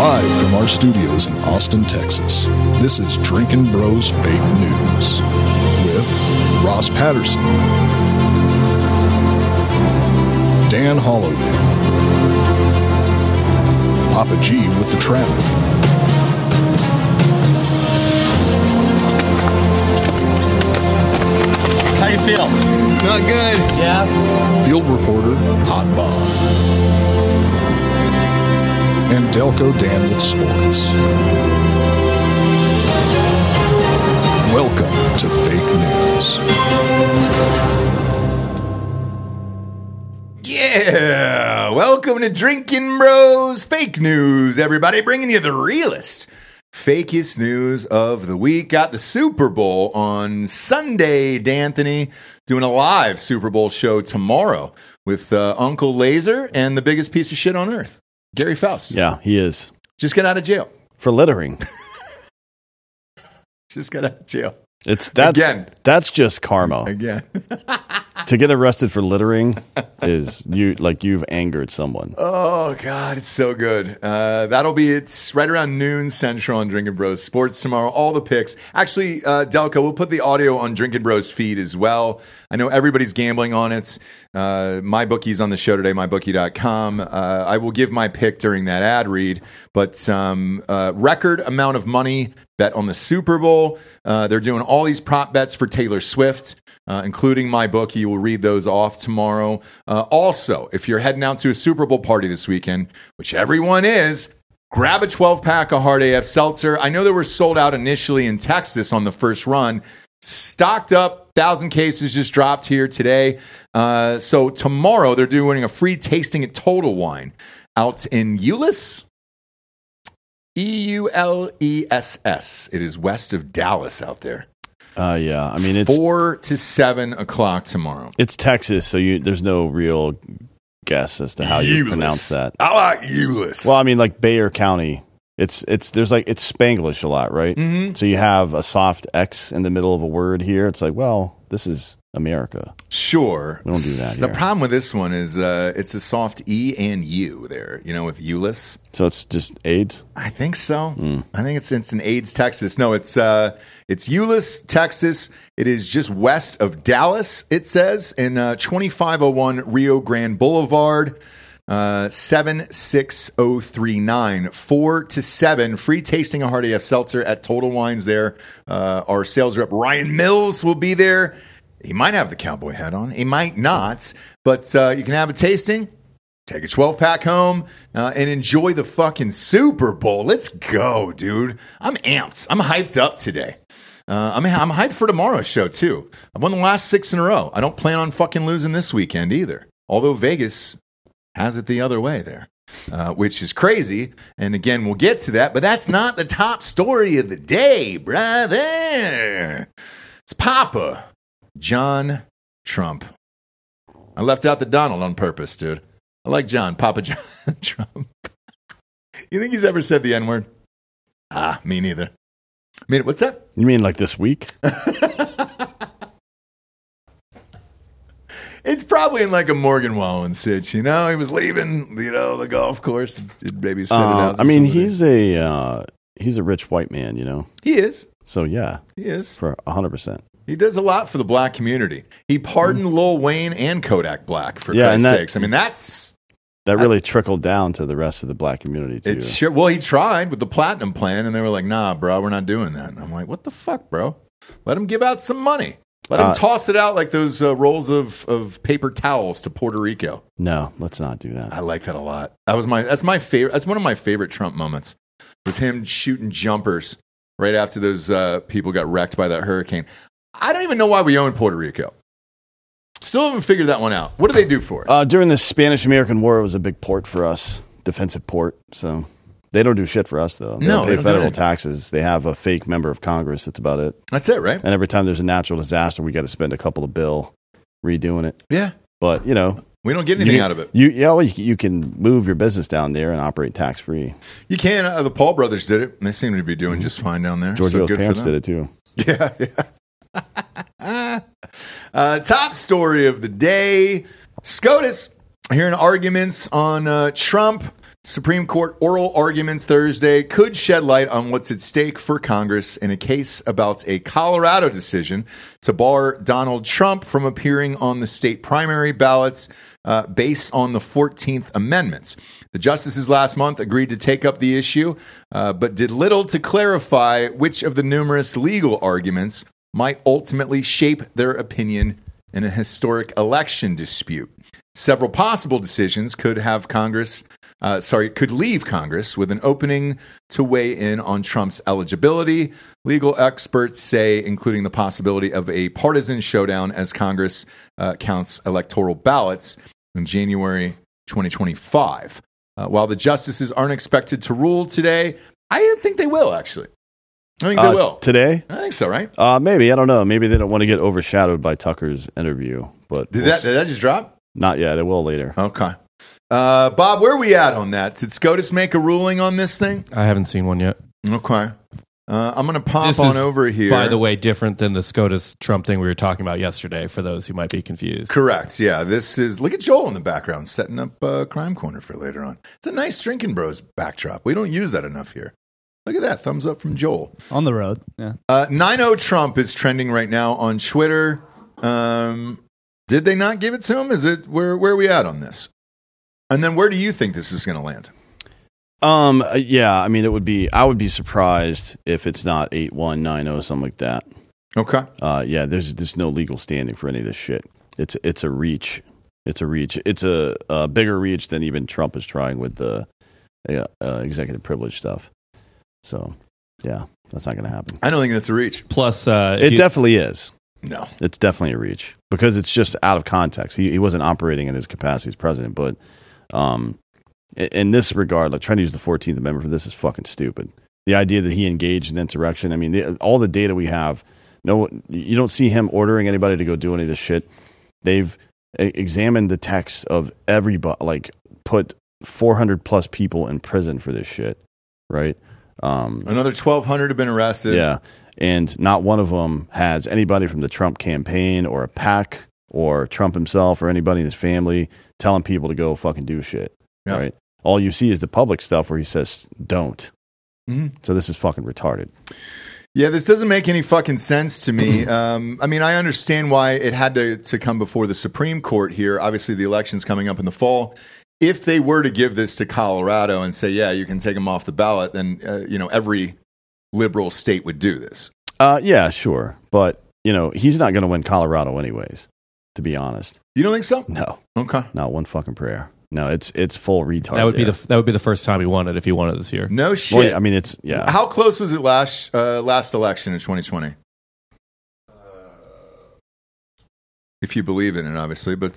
Live from our studios in Austin, Texas, this is Drinkin' Bros Fake News with Ross Patterson, Dan Holloway, Papa G with the traffic, How you feel? Not good. Yeah? field reporter Hot Bob, and Delco Dan with sports. Welcome to Fake News. Yeah. Welcome to Drinkin' Bros Fake News, everybody. Bringing you the realest, fakest news of the week. Got the Super Bowl on Sunday, D'Anthony. Doing a live Super Bowl show tomorrow with Uncle Laser and the biggest piece of shit on earth, Gary Faust. Yeah, he is. Just got out of jail. For littering. Just got out of jail. That's just karma. Again. To get arrested for littering is you've angered someone. Oh, God, it's so good. It's right around noon Central on Drinkin' Bros Sports tomorrow. All the picks. Actually, Delco, we'll put the audio on Drinkin' Bros feed as well. I know everybody's gambling on it. MyBookie's on the show today, mybookie.com. I will give my pick during that ad read, but record amount of money bet on the Super Bowl. They're doing all these prop bets for Taylor Swift, including MyBookie. We'll read those off tomorrow. Also, if you're heading out to a Super Bowl party this weekend, which everyone is, grab a 12-pack of Hard AF Seltzer. I know they were sold out initially in Texas on the first run. Stocked up, 1,000 cases just dropped here today. So tomorrow they're doing a free tasting at Total Wine out in Euless. Euless. It is west of Dallas out there. Yeah. I mean, it's 4 to 7 o'clock tomorrow. It's Texas, so there's no real guess as to how you pronounce that. I like Euless. Well, I mean, like Bayer County. It's Spanglish a lot, right? Mm-hmm. So you have a soft X in the middle of a word here. It's like, well, this is America. Sure. We don't do that The here. problem with this one is it's a soft E and U there, with Euless. So it's just AIDS? I think so. I think it's in AIDS, Texas. No, it's Euless, Texas. It is just west of Dallas, it says, in 2501 Rio Grande Boulevard. 76039, 4 to 7, free tasting of Hard AF Seltzer at Total Wines there. Our sales rep Ryan Mills will be there. He might have the cowboy hat on. He might not, but you can have a tasting, take a 12-pack home, and enjoy the fucking Super Bowl. Let's go, dude. I'm amped. I'm hyped up today. I'm hyped for tomorrow's show, too. I've won the last 6 in a row. I don't plan on fucking losing this weekend either, although Vegas has it the other way there, which is crazy. And again, we'll get to that, but that's not the top story of the day, brother. It's Papa John Trump. I left out the Donald on purpose, dude. I like Papa John Trump. You think he's ever said the N-word? Me neither. I mean, what's that? You mean like this week? It's probably in like a Morgan Wallen sitch, He was leaving, the golf course. Maybe set it out. I mean, he's a rich white man, He is. So yeah, He is. for 100%. He does a lot for the black community. He pardoned Lil Wayne and Kodak Black, for Christ's sakes. I mean, that really trickled down to the rest of the black community too. It's sure. Well, he tried with the platinum plan, and they were like, "Nah, bro, we're not doing that." And I'm like, "What the fuck, bro? Let him give out some money. Let him toss it out like those rolls of paper towels to Puerto Rico." No, let's not do that. I like that a lot. That's my favorite. That's one of my favorite Trump moments. Was him shooting jumpers right after those people got wrecked by that hurricane. I don't even know why we own Puerto Rico. Still haven't figured that one out. What do they do for us? During the Spanish-American War, it was a big port for us, defensive port. So they don't do shit for us, though. They don't pay federal taxes. They have a fake member of Congress. That's about it. That's it, right? And every time there's a natural disaster, we got to spend a couple of bill redoing it. Yeah. But, we don't get anything out of it. You can move your business down there and operate tax-free. You can. The Paul brothers did it, and they seem to be doing just fine down there. Giorgio's parents did it, too. Yeah. Top story of the day. SCOTUS hearing arguments on Trump Supreme Court oral arguments Thursday could shed light on what's at stake for Congress in a case about a Colorado decision to bar Donald Trump from appearing on the state primary ballots based on the 14th Amendment. The justices last month agreed to take up the issue, but did little to clarify which of the numerous legal arguments might ultimately shape their opinion in a historic election dispute. Several possible decisions could leave Congress with an opening to weigh in on Trump's eligibility. Legal experts say, including the possibility of a partisan showdown as Congress counts electoral ballots in January 2025. While the justices aren't expected to rule today, I think they will, actually. I think they will. Today? I think so, right? Maybe. I don't know. Maybe they don't want to get overshadowed by Tucker's interview. But Did that just drop? Not yet. It will later. Okay. Bob, where are we at on that? Did SCOTUS make a ruling on this thing? I haven't seen one yet. Okay. I'm going to pop on over here. By the way, different than the SCOTUS Trump thing we were talking about yesterday, for those who might be confused. Correct. Yeah. This is, look at Joel in the background setting up Crime Corner for later on. It's a nice Drinking Bros backdrop. We don't use that enough here. Look at that. Thumbs up from Joel. On the road. Yeah. 9-0 Trump is trending right now on Twitter. Did they not give it to him? Is it where are we at on this? And then where do you think this is going to land? Yeah, I mean, I would be surprised if it's not 8-1, 9-0, something like that. Okay. Yeah, there's no legal standing for any of this shit. It's a reach. It's a reach. It's a bigger reach than even Trump is trying with the executive privilege stuff. So, yeah, that's not going to happen. I don't think that's a reach. Plus, it definitely is. No. It's definitely a reach because it's just out of context. He wasn't operating in his capacity as president, but in this regard, like trying to use the 14th Amendment for this is fucking stupid. The idea that he engaged in insurrection, I mean, all the data we have, you don't see him ordering anybody to go do any of this shit. They've examined the text of everybody, like put 400 plus people in prison for this shit, right? Another 1,200 have been arrested. Yeah. And not one of them has anybody from the Trump campaign or a PAC or Trump himself or anybody in his family telling people to go fucking do shit. Yeah. Right? All you see is the public stuff where he says, don't. Mm-hmm. So this is fucking retarded. Yeah, this doesn't make any fucking sense to me. I mean, I understand why it had to come before the Supreme Court here. Obviously, the election's coming up in the fall. If they were to give this to Colorado and say, yeah, you can take them off the ballot, then, every liberal state would do this. Yeah, sure. But, he's not going to win Colorado anyways, to be honest. You don't think so? No. Okay. Not one fucking prayer. No, it's full retard. That would be the first time he won it if he won it this year. No shit. Well, I mean, it's, yeah. How close was it last election in 2020? If you believe in it, obviously. But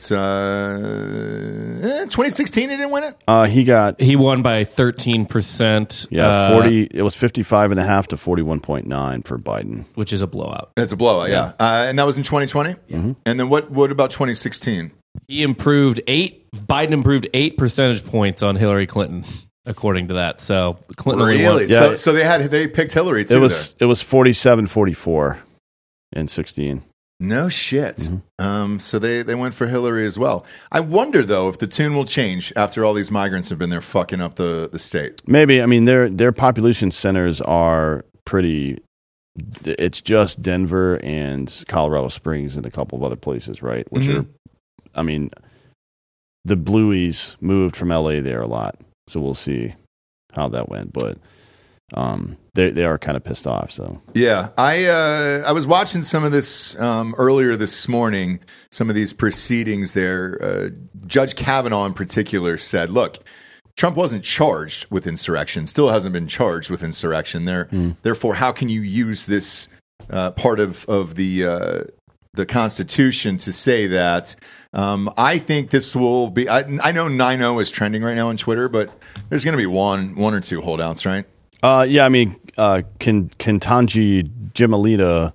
2016, he didn't win it? He won by 13%. Yeah, 40. It was 55.5 to 41.9 for Biden. Which is a blowout. It's a blowout, yeah. And that was in 2020? Mm-hmm. And then what about 2016? Biden improved 8 percentage points on Hillary Clinton, according to that. So Clinton really? Won. Yeah. So they picked Hillary too. It was 47-44 in 16. No shit. Mm-hmm. So they went for Hillary as well. I wonder though if the tune will change after all these migrants have been there fucking up the state. Maybe. I mean, their population centers are pretty. It's just Denver and Colorado Springs and a couple of other places, right? Which are, I mean, the Blueies moved from LA there a lot, so we'll see how that went. But they are kind of pissed off. So yeah, I was watching some of this earlier this morning. Some of these proceedings there. Judge Kavanaugh in particular said, "Look, Trump wasn't charged with insurrection. Still hasn't been charged with insurrection. Therefore, how can you use this part of the Constitution to say that?" I think this will be. I know 9-0 is trending right now on Twitter, but there's going to be one or two holdouts, right? Yeah, I mean, Ketanji Jamalita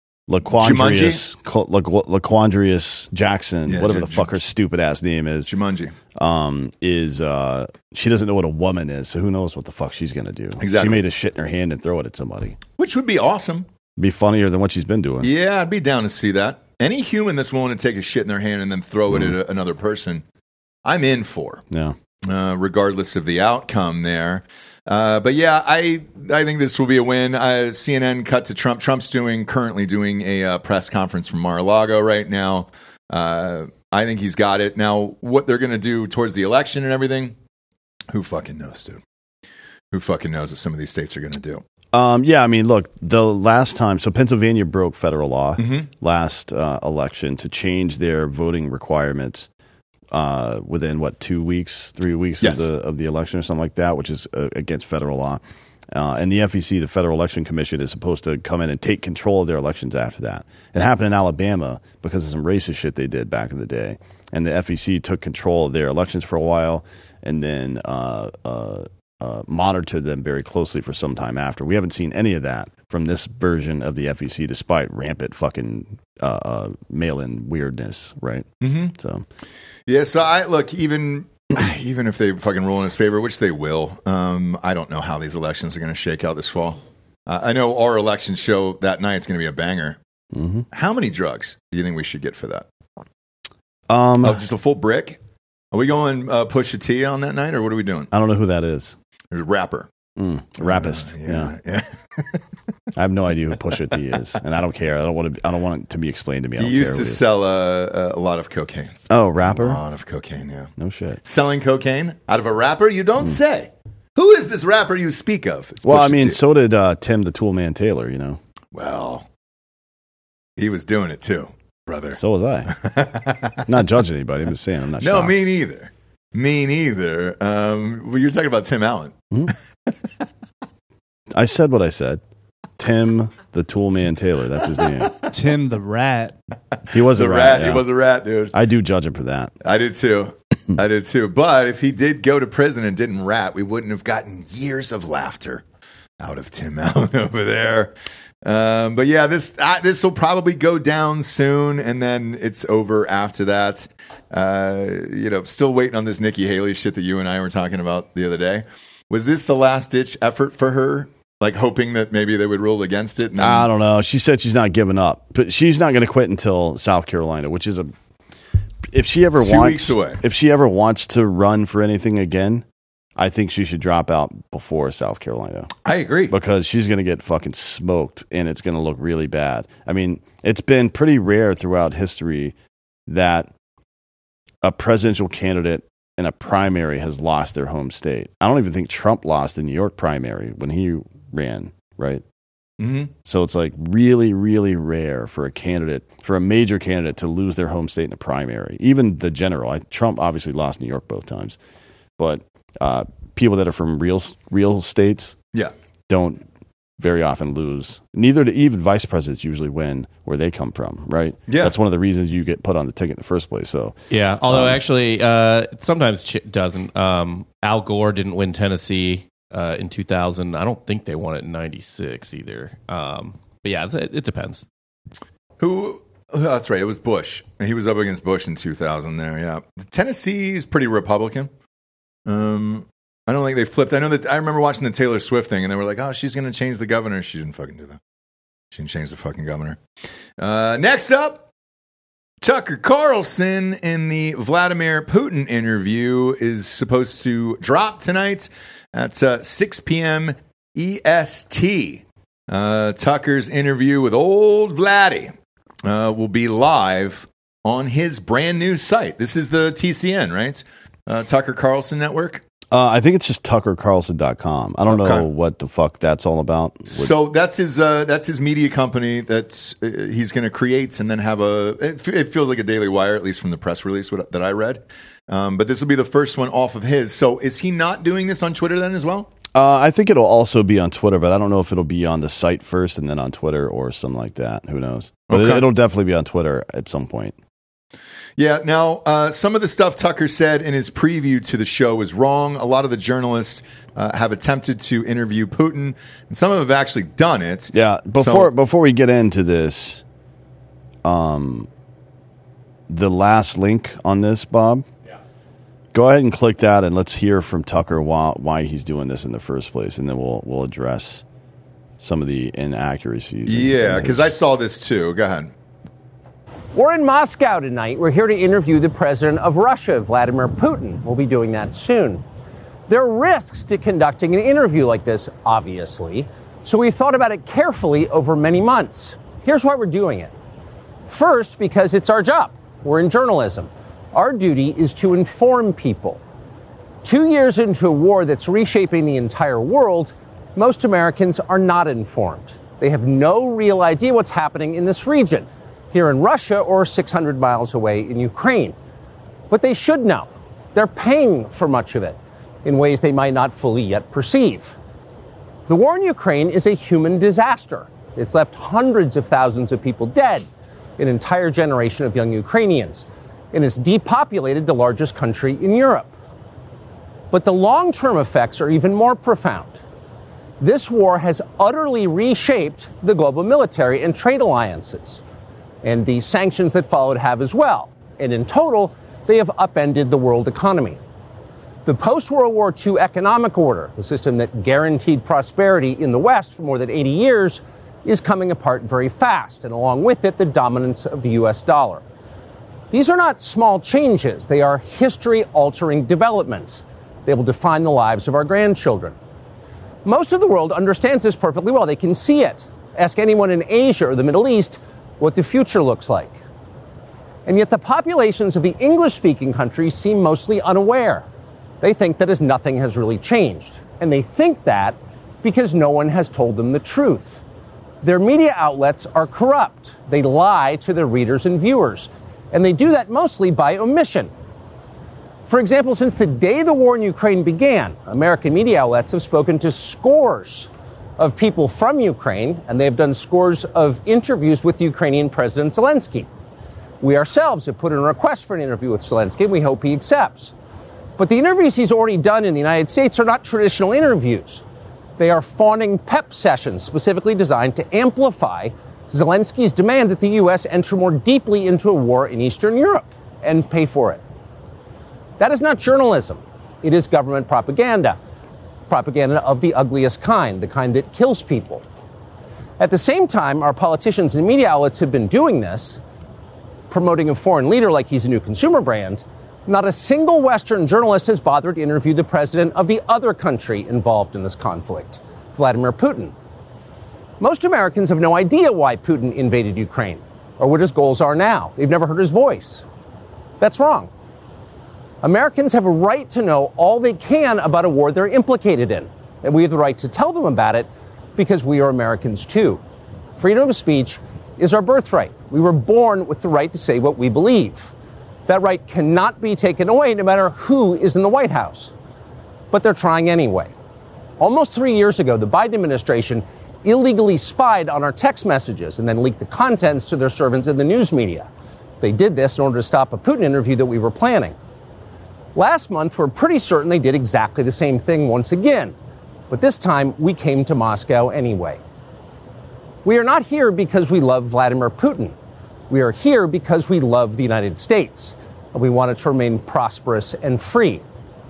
Laquandrius Jackson, whatever the fuck her stupid ass name is. Jumanji. She doesn't know what a woman is, so who knows what the fuck she's going to do. Exactly. She made a shit in her hand and throw it at somebody. Which would be awesome. Be funnier than what she's been doing. Yeah, I'd be down to see that. Any human that's willing to take a shit in their hand and then throw it at another person, I'm in for. Yeah. regardless of the outcome there. But yeah, I think this will be a win. CNN cut to Trump. Trump's currently doing a press conference from Mar-a-Lago right now. I think he's got it. Now, what they're going to do towards the election and everything, who fucking knows, dude? Who fucking knows what some of these states are going to do? Yeah, I mean, look, the last time, so Pennsylvania broke federal law last election to change their voting requirements within 2 weeks, 3 weeks Yes. of the election or something like that, which is against federal law. And the FEC, the Federal Election Commission, is supposed to come in and take control of their elections after that. It happened in Alabama because of some racist shit they did back in the day. And the FEC took control of their elections for a while and then monitored them very closely for some time after. We haven't seen any of that from this version of the FEC, despite rampant fucking mail-in weirdness, right? Mm-hmm. So, yeah. So I look even if they fucking rule in his favor, which they will. I don't know how these elections are going to shake out this fall. I know our election show that night is going to be a banger. mm-hmm. How many drugs do you think we should get for that? Just a full brick? Are we going Pusha T on that night, or what are we doing? I don't know who that is. There's a rapper. Rapist. Yeah. I have no idea who Pusha T is, and I don't care. I don't want it to be explained to me. I He don't used care to who he is. sell a lot of cocaine. Oh, A rapper? lot of cocaine, yeah. No shit. Selling cocaine out of a rapper? You don't say. Who is this rapper you speak of? It's Well, I Pusha mean, T. so did Tim the Tool Man Taylor. You know, Well, he was doing it too, brother. so was I. Not judging anybody. I'm just saying. I'm not. No, shocked. me neither. Me neither. Well, you're talking about Tim Allen. I said what I said. Tim the Tool Man Taylor. That's his name. Tim the Rat. He was The a rat. rat. Yeah. He was a rat, dude. I do judge him for that. I did too. I did too. But if he did go to prison and didn't rat, we wouldn't have gotten years of laughter out of Tim Allen over there. But yeah, this will probably go down soon, and then it's over after that. Still waiting on this Nikki Haley shit that you and I were talking about the other day. Was this the last ditch effort for her? Like hoping that maybe they would rule against it? And then, I don't know. She said she's not giving up, but she's not going to quit until South Carolina, which is if she ever 2 weeks away. If she ever wants to run for anything again, I think she should drop out before South Carolina. I agree. Because she's going to get fucking smoked, and it's going to look really bad. I mean, it's been pretty rare throughout history that a presidential candidate in a primary has lost their home state. I don't even think Trump lost the New York primary when he ran, right? Mm-hmm. So it's like really, really rare for a major candidate to lose their home state in a primary. Even the general. Trump obviously lost New York both times. But people that are from real states Yeah. don't very often lose. Neither do even vice presidents usually win where they come from, right? Yeah. That's one of the reasons you get put on the ticket in the first place. So Yeah, although actually, sometimes it doesn't. Al Gore didn't win Tennessee in 2000. I don't think they won it in 96 either. But yeah, it depends. That's right. It was Bush. He was up against Bush in 2000 there, yeah. Tennessee is pretty Republican. I don't think they flipped. I remember watching the Taylor Swift thing, and they were like, oh, she's going to change the governor. She didn't fucking do that. She didn't change the fucking governor. Next up, Tucker Carlson in the Vladimir Putin interview is supposed to drop tonight at 6 p.m. EST. Tucker's interview with old Vladdy will be live on his brand new site. This is the TCN, right? Tucker Carlson Network. I think it's just TuckerCarlson.com. I don't know what the fuck that's all about. So that's his media company that he's going to create and then have it feels like a Daily Wire, at least from the press release that I read. But this will be the first one off of his. So is he not doing this on Twitter then as well? I think it'll also be on Twitter, but I don't know if it'll be on the site first and then on Twitter or something like that. Who knows? But it'll definitely be on Twitter at some point. Yeah. Now, some of the stuff Tucker said in his preview to the show is wrong. A lot of the journalists have attempted to interview Putin, and some of them have actually done it. Yeah. Before we get into this, the last link on this, Bob. Yeah. Go ahead and click that, and let's hear from Tucker why he's doing this in the first place, and then we'll address some of the inaccuracies. Yeah, because I saw this too. Go ahead. We're in Moscow tonight. We're here to interview the president of Russia, Vladimir Putin. We'll be doing that soon. There are risks to conducting an interview like this, obviously, so we thought about it carefully over many months. Here's why we're doing it. First, because it's our job. We're in journalism. Our duty is to inform people. 2 years into a war that's reshaping the entire world, most Americans are not informed. They have no real idea what's happening in this region, here in Russia or 600 miles away in Ukraine. But they should know. They're paying for much of it in ways they might not fully yet perceive. The war in Ukraine is a human disaster. It's left hundreds of thousands of people dead, an entire generation of young Ukrainians, and it's depopulated the largest country in Europe. But the long-term effects are even more profound. This war has utterly reshaped the global military and trade alliances, and the sanctions that followed have as well. And in total, they have upended the world economy. The post-World War II economic order, the system that guaranteed prosperity in the West for more than 80 years, is coming apart very fast, and along with it, the dominance of the U.S. dollar. These are not small changes. They are history-altering developments. They will define the lives of our grandchildren. Most of the world understands this perfectly well. They can see it. Ask anyone in Asia or the Middle East what the future looks like. And yet the populations of the English-speaking countries seem mostly unaware. They think that as nothing has really changed. And they think that because no one has told them the truth. Their media outlets are corrupt. They lie to their readers and viewers. And they do that mostly by omission. For example, since the day the war in Ukraine began, American media outlets have spoken to scores of people from Ukraine, and they've done scores of interviews with Ukrainian President Zelensky. We ourselves have put in a request for an interview with Zelensky, and we hope he accepts. But the interviews he's already done in the United States are not traditional interviews. They are fawning pep sessions specifically designed to amplify Zelensky's demand that the U.S. enter more deeply into a war in Eastern Europe and pay for it. That is not journalism. It is government propaganda. Propaganda of the ugliest kind, the kind that kills people. At the same time, our politicians and media outlets have been doing this, promoting a foreign leader like he's a new consumer brand. Not a single Western journalist has bothered to interview the president of the other country involved in this conflict, Vladimir Putin. Most Americans have no idea why Putin invaded Ukraine or what his goals are now. They've never heard his voice. That's wrong. Americans have a right to know all they can about a war they're implicated in, and we have the right to tell them about it because we are Americans too. Freedom of speech is our birthright. We were born with the right to say what we believe. That right cannot be taken away no matter who is in the White House. But they're trying anyway. Almost 3 years ago, the Biden administration illegally spied on our text messages and then leaked the contents to their servants in the news media. They did this in order to stop a Putin interview that we were planning. Last month, we're pretty certain they did exactly the same thing once again. But this time, we came to Moscow anyway. We are not here because we love Vladimir Putin. We are here because we love the United States, and we want it to remain prosperous and free.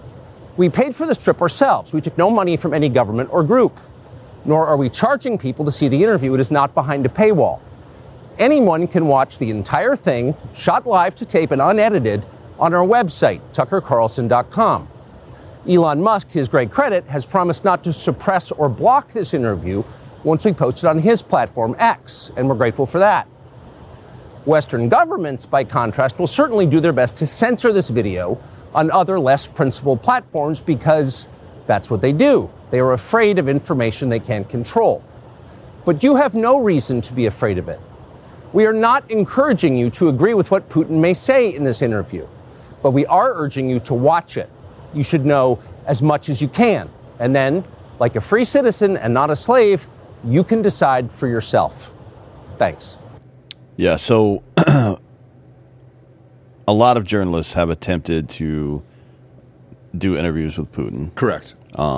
We paid for this trip ourselves. We took no money from any government or group, nor are we charging people to see the interview. It is not behind a paywall. Anyone can watch the entire thing, shot live to tape and unedited, on our website, tuckercarlson.com. Elon Musk, to his great credit, has promised not to suppress or block this interview once we post it on his platform, X, and we're grateful for that. Western governments, by contrast, will certainly do their best to censor this video on other less principled platforms because that's what they do. They are afraid of information they can't control. But you have no reason to be afraid of it. We are not encouraging you to agree with what Putin may say in this interview, but we are urging you to watch it. You should know as much as you can. And then, like a free citizen and not a slave, you can decide for yourself. Thanks. Yeah, so a lot of journalists have attempted to do interviews with Putin. Correct.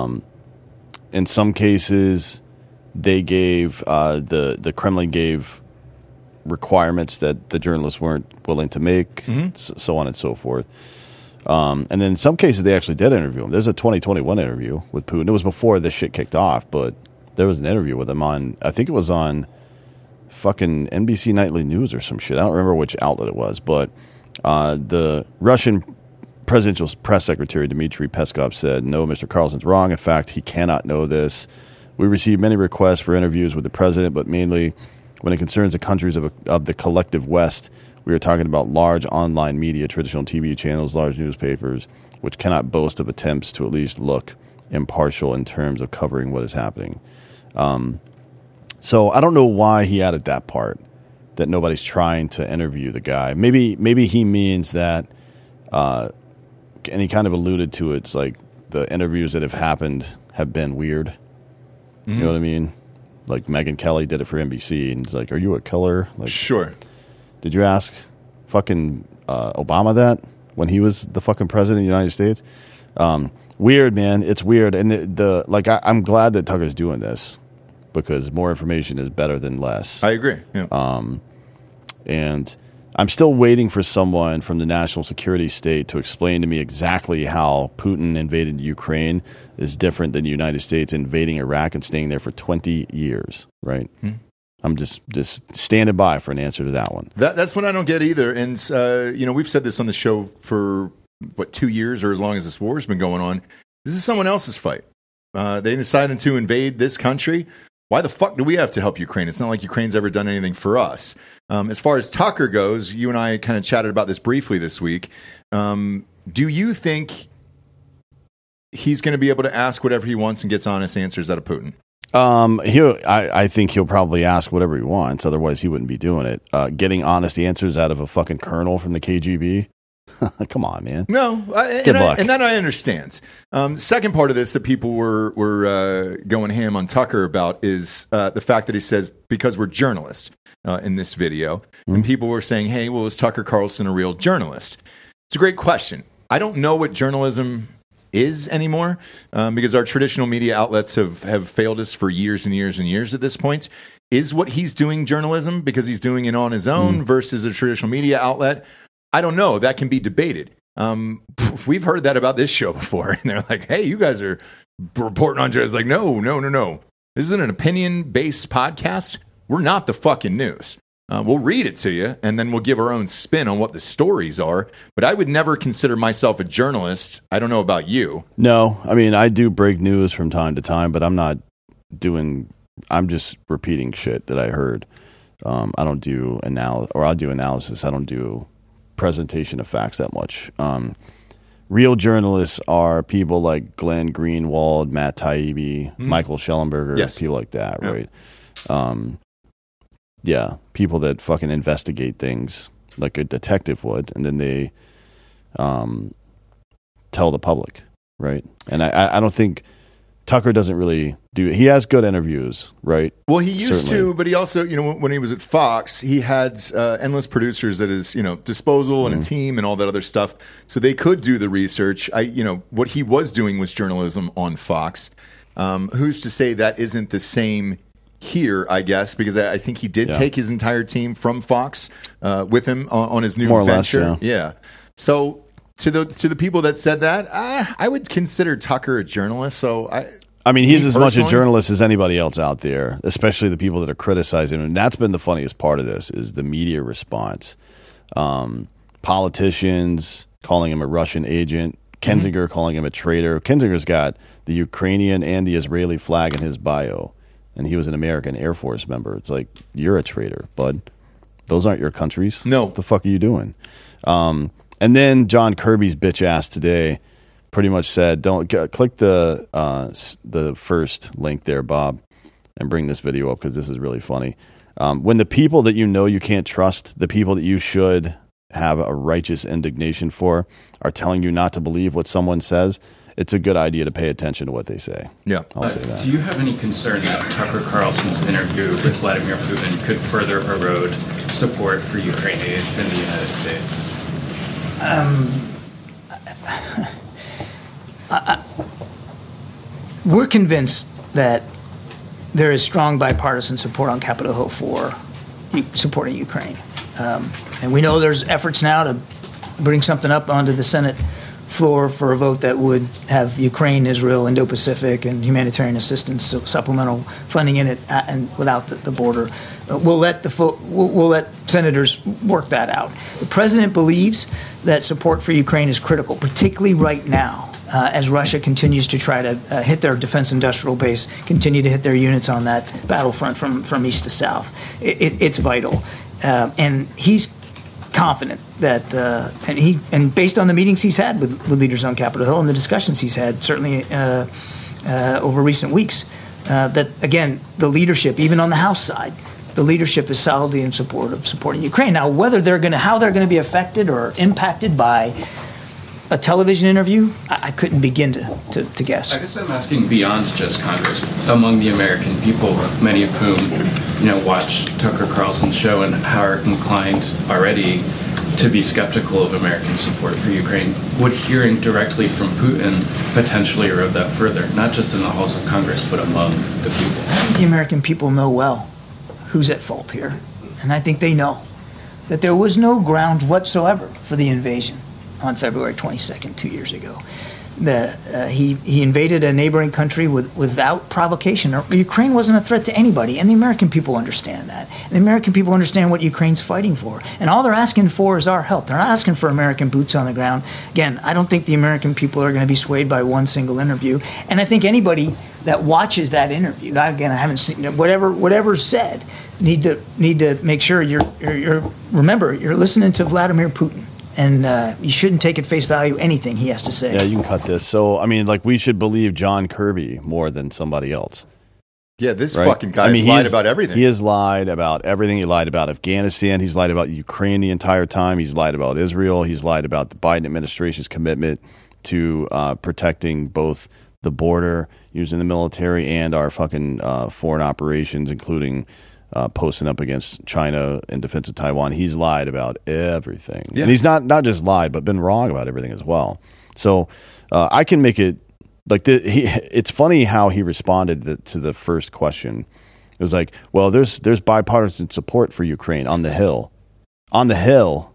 In some cases, they gave the Kremlin gave requirements that the journalists weren't willing to make, so on and so forth. And then in some cases, they actually did interview him. There's a 2021 interview with Putin. It was before this shit kicked off, but there was an interview with him on, I think it was on fucking NBC Nightly News or some shit. I don't remember which outlet it was, but the Russian presidential press secretary Dmitry Peskov said, "No, Mr. Carlson's wrong. In fact, he cannot know this. We received many requests for interviews with the president, but mainly when it concerns the countries of the collective West, we are talking about large online media, traditional TV channels, large newspapers, which cannot boast of attempts to at least look impartial in terms of covering what is happening." So I don't know why he added that part, that nobody's trying to interview the guy. Maybe he means that, and he kind of alluded to it, it's like the interviews that have happened have been weird. Mm-hmm. You know what I mean? Like Megyn Kelly did it for NBC, and it's like, "Are you a killer?" Like, sure. Did you ask fucking Obama that when he was the fucking president of the United States? Weird, man. It's weird, and I'm glad that Tucker's doing this because more information is better than less. I agree. Yeah. And I'm still waiting for someone from the national security state to explain to me exactly how Putin invaded Ukraine is different than the United States invading Iraq and staying there for 20 years, right? Hmm. I'm just standing by for an answer to that one. That's what I don't get either. And, we've said this on the show for, 2 years or as long as this war has been going on. This is someone else's fight. They decided to invade this country. Why the fuck do we have to help Ukraine? It's not like Ukraine's ever done anything for us. As far as Tucker goes, you and I kind of chatted about this briefly this week. Do you think he's going to be able to ask whatever he wants and gets honest answers out of Putin? I think he'll probably ask whatever he wants. Otherwise, he wouldn't be doing it. Getting honest answers out of a fucking colonel from the KGB. Come on, man. No, Good luck. And that I understand. Second part of this that people were going ham on Tucker about is the fact that he says, because we're journalists in this video. Mm-hmm. And people were saying, hey, well, is Tucker Carlson a real journalist? It's a great question. I don't know what journalism is anymore because our traditional media outlets have failed us for years and years and years at this point. Is what he's doing journalism because he's doing it on his own versus a traditional media outlet? I don't know. That can be debated. We've heard that about this show before. And they're like, hey, you guys are reporting on Joe. It's like, no. This isn't an opinion-based podcast. We're not the fucking news. We'll read it to you, and then we'll give our own spin on what the stories are. But I would never consider myself a journalist. I don't know about you. No. I mean, I do break news from time to time, but I'm just repeating shit that I heard. I don't do I'll do analysis. I don't do presentation of facts that much. Real journalists are people like Glenn Greenwald, Matt Taibbi, Michael Schellenberger, people like that, right? People that fucking investigate things like a detective would, and then they tell the public, right? And I don't think Tucker doesn't really do. He has good interviews, right? Well, he used to, but he also, when he was at Fox, he had endless producers at his, disposal and a team and all that other stuff, so they could do the research. What he was doing was journalism on Fox. Who's to say that isn't the same here? I guess because I think he did take his entire team from Fox with him on his new venture. Less, yeah. So. To the people that said that, I would consider Tucker a journalist. So he's as much a journalist as anybody else out there, especially the people that are criticizing him. And that's been the funniest part of this is the media response. Politicians calling him a Russian agent, Kinzinger calling him a traitor. Kinzinger's got the Ukrainian and the Israeli flag in his bio, and he was an American Air Force member. It's like, you're a traitor, bud. Those aren't your countries. No. What the fuck are you doing? And then John Kirby's bitch ass today pretty much said, "Don't click the first link there, Bob, and bring this video up because this is really funny." When the people that you can't trust, the people that you should have a righteous indignation for, are telling you not to believe what someone says, it's a good idea to pay attention to what they say. Yeah, I'll say that. Do you have any concern that Tucker Carlson's interview with Vladimir Putin could further erode support for Ukraine aid in the United States? We're convinced that there is strong bipartisan support on Capitol Hill for supporting Ukraine. And we know there's efforts now to bring something up onto the Senate floor for a vote that would have Ukraine, Israel, Indo-Pacific, and humanitarian assistance, so supplemental funding in it, and without the border. We'll let we'll let senators work that out. The president believes that support for Ukraine is critical, particularly right now, as Russia continues to try to hit their defense industrial base, continue to hit their units on that battlefront from east to south. It's vital, and he's confident that, and based on the meetings he's had with leaders on Capitol Hill and the discussions he's had, certainly over recent weeks, that again the leadership, even on the House side, the leadership is solidly in support of supporting Ukraine. Now, how they're going to be affected or impacted by a television interview, I couldn't begin to guess. I guess I'm asking beyond just Congress, among the American people, many of whom, watch Tucker Carlson's show and are inclined already to be skeptical of American support for Ukraine. Would hearing directly from Putin potentially erode that further, not just in the halls of Congress, but among the people? I think the American people know well who's at fault here. And I think they know that there was no grounds whatsoever for the invasion on February 22nd, 2 years ago. He invaded a neighboring country without provocation. Ukraine wasn't a threat to anybody, and the American people understand that. And the American people understand what Ukraine's fighting for. And all they're asking for is our help. They're not asking for American boots on the ground. Again, I don't think the American people are going to be swayed by one single interview. And I think anybody that watches that interview, I haven't seen whatever's said, need to make sure remember you're listening to Vladimir Putin. And you shouldn't take at face value anything he has to say. Yeah, you can cut this. So, we should believe John Kirby more than somebody else. Yeah, this fucking guy has lied about everything. He has lied about everything. He lied about Afghanistan. He's lied about Ukraine the entire time. He's lied about Israel. He's lied about the Biden administration's commitment to protecting both the border, using the military, and our fucking foreign operations, including posting up against China in defense of Taiwan. He's lied about everything. Yeah. And he's not just lied, but been wrong about everything as well. So I can make it like it's funny how he responded to the first question. It was like, well, there's bipartisan support for Ukraine on the Hill. On the Hill,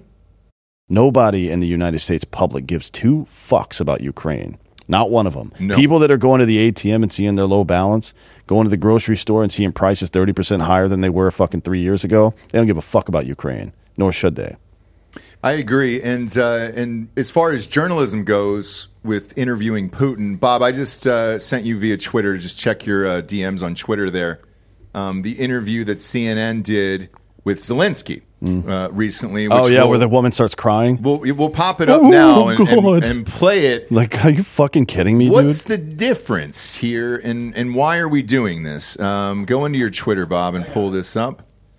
nobody in the United States public gives two fucks about Ukraine. Not one of them. No. People that are going to the ATM and seeing their low balance, going to the grocery store and seeing prices 30% higher than they were fucking 3 years ago, they don't give a fuck about Ukraine, nor should they. I agree. And as far as journalism goes with interviewing Putin, Bob, I just sent you via Twitter. Just check your DMs on Twitter there. The interview that CNN did with Zelensky recently. Where the woman starts crying. We'll pop it up now and play it. Like, are you fucking kidding me, dude? What's the difference here, and why are we doing this? Go into your Twitter, Bob, and pull this up.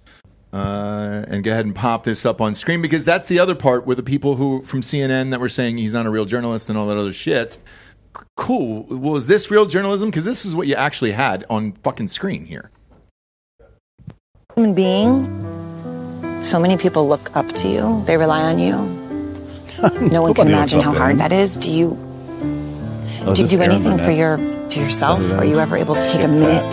And go ahead and pop this up on screen, because that's the other part where the people who from CNN that were saying he's not a real journalist and all that other shit. Cool. Well, is this real journalism? Because this is what you actually had on fucking screen here. Human being, so many people look up to you. They rely on you. No one can imagine how hard that is. Do you do anything for yourself? Are you ever able to take a minute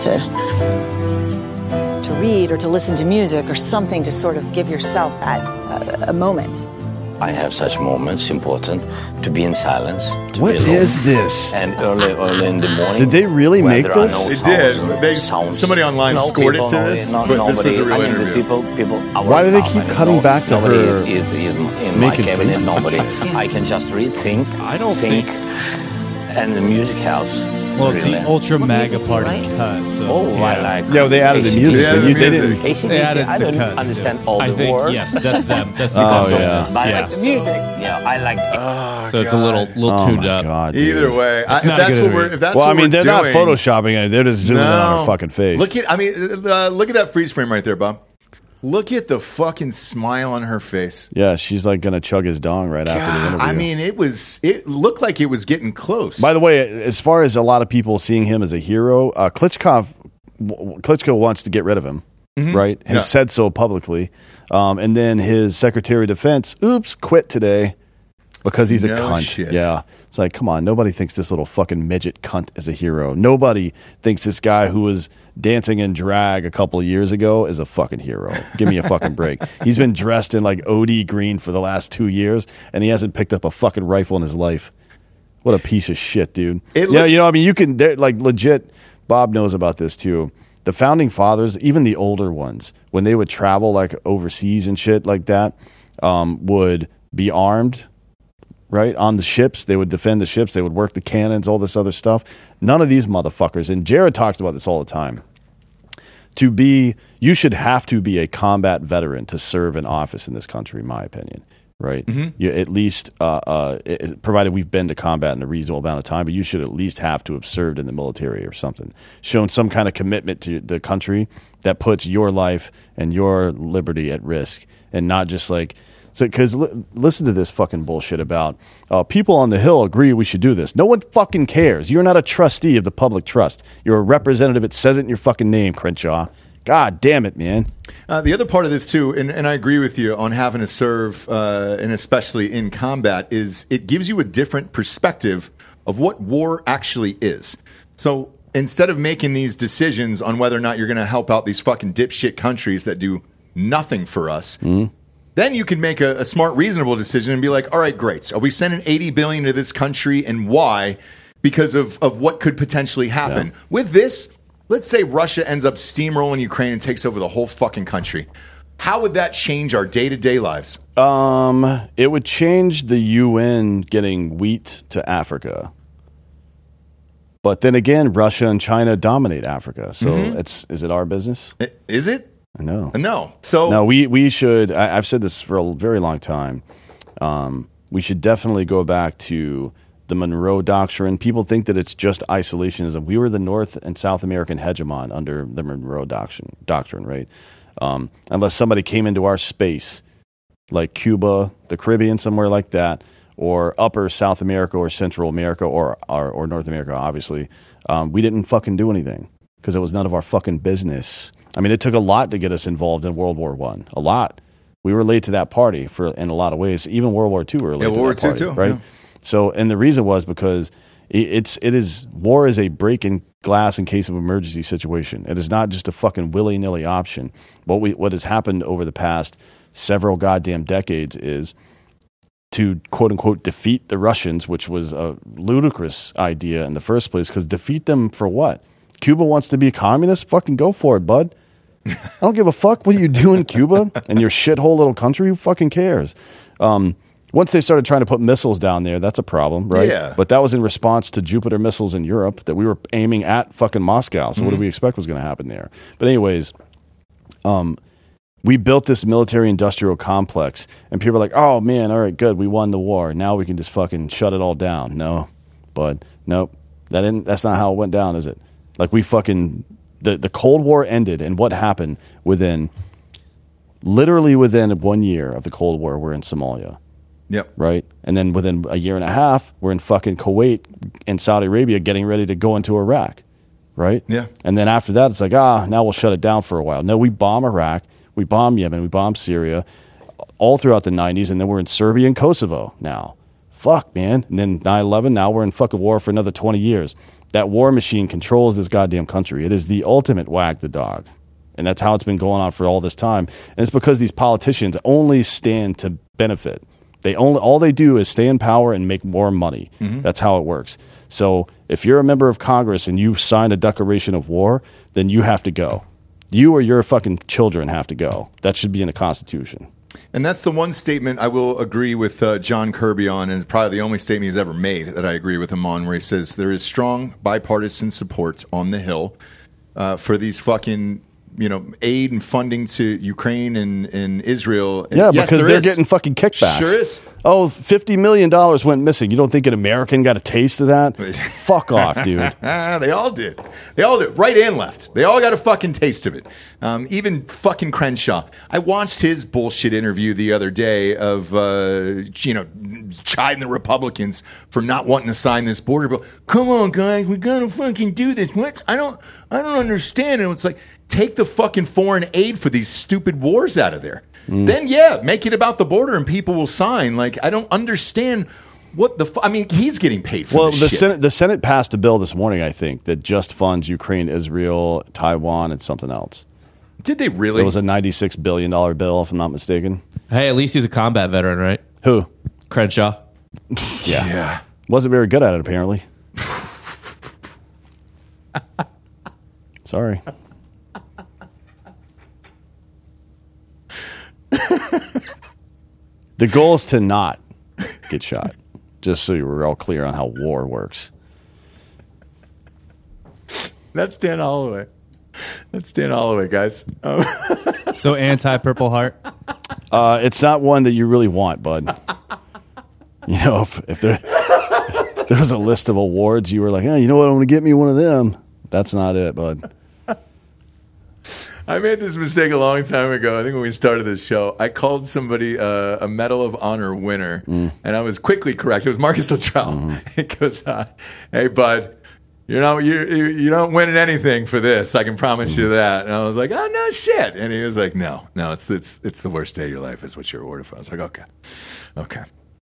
to read or to listen to music or something to sort of give yourself that a moment? I have such moments, important to be in silence. What is this? And early in the morning. Did they really make this? It did. Somebody online scored it to this, but this was a real interview. Why do they keep cutting back to her is in my cabinet. Nobody. I can just read, think. I don't think. And the music house. Well, it's the Ultra MAGA Party cut. So, I like. Yeah, they added the music. They added the cuts. I don't understand all the words. Yes, that's them. That's But I like the music. Yeah, I like. So it's a little tuned up. God, either way, if that's what we're they're not photoshopping it. They're just zooming in on her fucking face. Look at that freeze frame right there, Bob. Look at the fucking smile on her face. Yeah, she's like going to chug his dong right after the interview. I mean, it looked like it was getting close. By the way, as far as a lot of people seeing him as a hero, Klitschko wants to get rid of him, right? Has said so publicly. And then his Secretary of Defense, quit today. because he's a No cunt. shit. Yeah. It's like, come on, nobody thinks this little fucking midget cunt is a hero. Nobody thinks this guy who was dancing in drag a couple of years ago is a fucking hero. Give me a fucking break. He's been dressed in like OD green for the last 2 years, and he hasn't picked up a fucking rifle in his life. What a piece of shit, dude. I mean, you can, like, legit, Bob knows about this too. The founding fathers, even the older ones, when they would travel like overseas and shit like that, would be armed, right, on the ships. They would defend the ships. They would work the cannons, all this other stuff. None of these motherfuckers, and Jared talks about this all the time, you should have to be a combat veteran to serve in office in this country, in my opinion. Right, you at least, provided we've been to combat in a reasonable amount of time, but you should at least have to have served in the military or something, shown some kind of commitment to the country that puts your life and your liberty at risk, and not just like, because listen to this fucking bullshit about people on the Hill agree we should do this. No one fucking cares. You're not a trustee of the public trust. You're a representative. It says it in your fucking name, Crenshaw. God damn it, man. The other part of this, too, and I agree with you on having to serve, and especially in combat, is it gives you a different perspective of what war actually is. So instead of making these decisions on whether or not you're going to help out these fucking dipshit countries that do nothing for us, then you can make a smart, reasonable decision and be like, all right, great. Are we sending $80 billion to this country, and why? Because of what could potentially happen. Yeah. With this, let's say Russia ends up steamrolling Ukraine and takes over the whole fucking country. How would that change our day-to-day lives? It would change the UN getting wheat to Africa. But then again, Russia and China dominate Africa. So is it our business? Is it? No. No. So no, we should. I've said this for a very long time. We should definitely go back to the Monroe Doctrine. People think that it's just isolationism. We were the North and South American hegemon under the Monroe Doctrine, right? Unless somebody came into our space, like Cuba, the Caribbean, somewhere like that, or upper South America or Central America or North America, obviously, we didn't fucking do anything because it was none of our fucking business. I mean, it took a lot to get us involved in World War I. A lot. We were late to that party in a lot of ways. Even World War II, we were late to that party, too, right? Yeah. So, and the reason was because war is a break in glass in case of emergency situation. It is not just a fucking willy-nilly option. What has happened over the past several goddamn decades is to quote-unquote defeat the Russians, which was a ludicrous idea in the first place, because defeat them for what? Cuba wants to be a communist? Fucking go for it, bud. I don't give a fuck what you do in Cuba and your shithole little country. Who fucking cares? Once they started trying to put missiles down there, that's a problem, right? Yeah. But that was in response to Jupiter missiles in Europe that we were aiming at fucking Moscow. So what did we expect was going to happen there? But anyways, we built this military-industrial complex, and people are like, oh, man, all right, good, we won the war. Now we can just fucking shut it all down. No, bud, nope. That's not how it went down, is it? Like, we fucking... The Cold War ended, and what happened literally within 1 year of the Cold War, we're in Somalia. Yep. Right? And then within a year and a half, we're in fucking Kuwait and Saudi Arabia getting ready to go into Iraq. Right? Yeah. And then after that, it's like, now we'll shut it down for a while. No, we bomb Iraq, we bomb Yemen, we bomb Syria, all throughout the 90s, and then we're in Serbia and Kosovo now. Fuck, man. And then 9/11, now we're in fucking war for another 20 years. That war machine controls this goddamn country. It is the ultimate wag the dog. And that's how it's been going on for all this time. And it's because these politicians only stand to benefit. All they do is stay in power and make more money. That's how it works. So if you're a member of Congress and you sign a declaration of war, then you have to go. You or your fucking children have to go. That should be in the Constitution. And that's the one statement I will agree with John Kirby on, and it's probably the only statement he's ever made that I agree with him on, where he says there is strong bipartisan support on the Hill for these fucking aid and funding to Ukraine and Israel. And yeah, yes, because they're getting fucking kickbacks. Sure is. Oh, $50 million went missing. You don't think an American got a taste of that? Fuck off, dude. They all did. Right and left. They all got a fucking taste of it. Even fucking Crenshaw. I watched his bullshit interview the other day of, chiding the Republicans for not wanting to sign this border bill. Come on, guys, we gotta fucking do this. What? I don't understand. And it's like, take the fucking foreign aid for these stupid wars out of there. then make it about the border and people will sign. Like, I don't understand what I mean, he's getting paid for this shit. The Senate passed a bill this morning, I think, that just funds Ukraine, Israel, Taiwan, and something else. Did they really? It was a $96 billion bill, if I'm not mistaken. Hey, at least he's a combat veteran, right? Who? Crenshaw. Yeah. Wasn't very good at it, apparently. Sorry. The goal is to not get shot. Just so we're all clear on how war works. That's Dan Holloway. Guys. So anti-Purple Heart? It's not one that you really want, bud. You know, if there was a list of awards, you were like, you know what, I'm going to get me one of them. That's not it, bud. I made this mistake a long time ago. I think when we started this show, I called somebody a Medal of Honor winner, and I was quickly correct. It was Marcus Luttrell. He goes, "Hey, bud, you don't winning anything for this. I can promise you that." And I was like, "Oh no, shit!" And he was like, "No, it's the worst day of your life. Is what you're awarded for." I was like, "Okay."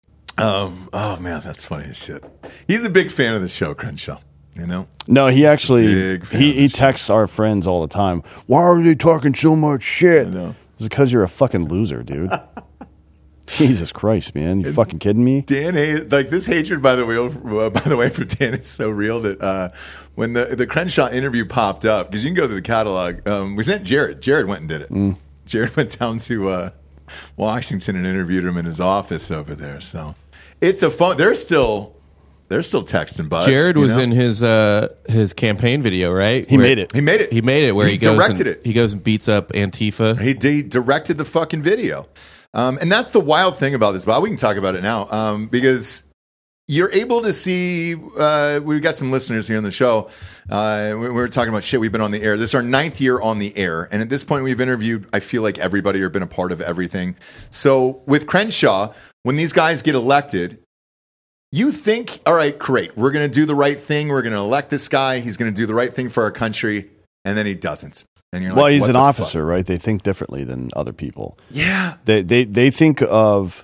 Oh man, that's funny as shit. He's a big fan of the show, Crenshaw. You know? No, he actually he texts our friends all the time. Why are they talking so much shit? I know. It's because you're a fucking loser, dude. Jesus Christ, man! You fucking kidding me? Dan, this hatred, by the way, for Dan is so real that when the Crenshaw interview popped up, because you can go through the catalog, we sent Jared. Jared went and did it. Jared went down to Washington and interviewed him in his office over there. So it's a fun. They're still texting, buds. Jared was in his campaign video, right? He made it. He made it. Where he goes directed and, it. He goes and beats up Antifa. He directed the fucking video. And that's the wild thing about this, Bob. We can talk about it now because you're able to see. We've got some listeners here on the show. We were talking about shit. We've been on the air. This is our 9th year on the air. And at this point, we've interviewed, I feel like, everybody or been a part of everything. So with Crenshaw, when these guys get elected, you think, all right, great, we're going to do the right thing. We're going to elect this guy. He's going to do the right thing for our country. And then he doesn't. And you're he's an officer, right? They think differently than other people. Yeah. They think of,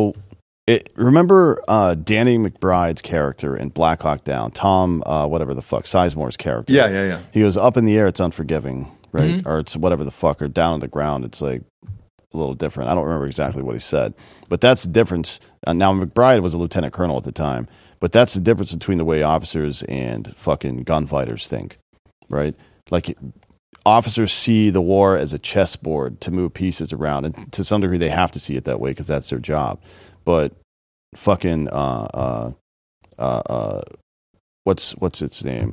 remember Danny McBride's character in Black Hawk Down, Tom, whatever the fuck, Sizemore's character. Yeah. He goes, up in the air, it's unforgiving, right? Or it's whatever the fuck, or down on the ground, it's like a little different. I don't remember exactly what he said, but that's the difference. Now, McBride was a lieutenant colonel at the time, but that's the difference between the way officers and fucking gunfighters think, right? Like, officers see the war as a chessboard to move pieces around, and to some degree they have to see it that way because that's their job. But fucking what's its name?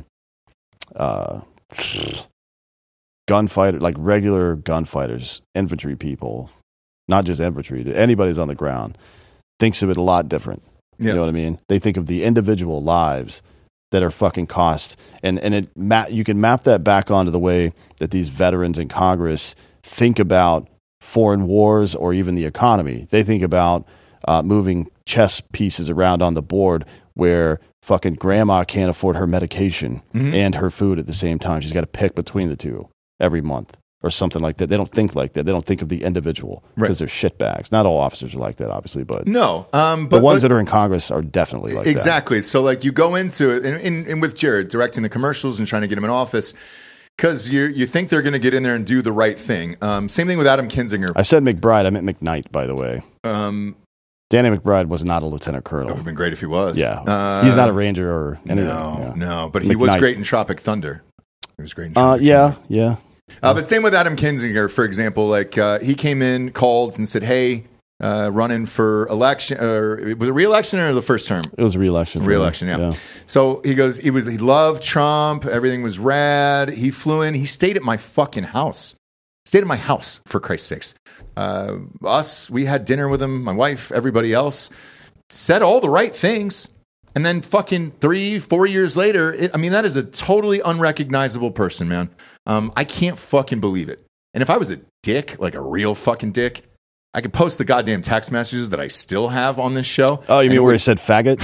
Gunfighter, like regular gunfighters, infantry people, not just infantry, anybody's on the ground, thinks of it a lot different. You know what I mean? They think of the individual lives that are fucking cost, and you can map that back onto the way that these veterans in Congress think about foreign wars or even the economy. They think about moving chess pieces around on the board where fucking grandma can't afford her medication and her food at the same time. She's got to pick between the two every month or something like that. They don't think like that. They don't think of the individual because they're shitbags. Not all officers are like that, obviously, but no. But the ones that are in Congress are definitely like that. Exactly. So like you go into it, and with Jared directing the commercials and trying to get him in office, because you think they're going to get in there and do the right thing. Same thing with Adam Kinzinger. I said McBride. I meant McKnight, by the way. Danny McBride was not a lieutenant colonel. It would have been great if he was. Yeah. He's not a ranger or anything. No. But he was great in Tropic Thunder. He was great in Tropic Thunder. Yeah. But same with Adam Kinzinger, for example. Like he came in, called, and said, "Hey, running for election." Or was it re-election or the first term? It was re-election. Re-election, yeah. So he goes. He loved Trump. Everything was rad. He flew in. He stayed at my fucking house. Stayed at my house, for Christ's sakes. We had dinner with him. My wife, everybody else, said all the right things. And then fucking 3-4 years later, that is a totally unrecognizable person, man. I can't fucking believe it. And if I was a dick, like a real fucking dick, I could post the goddamn text messages that I still have on this show. Oh, you mean where he said faggot?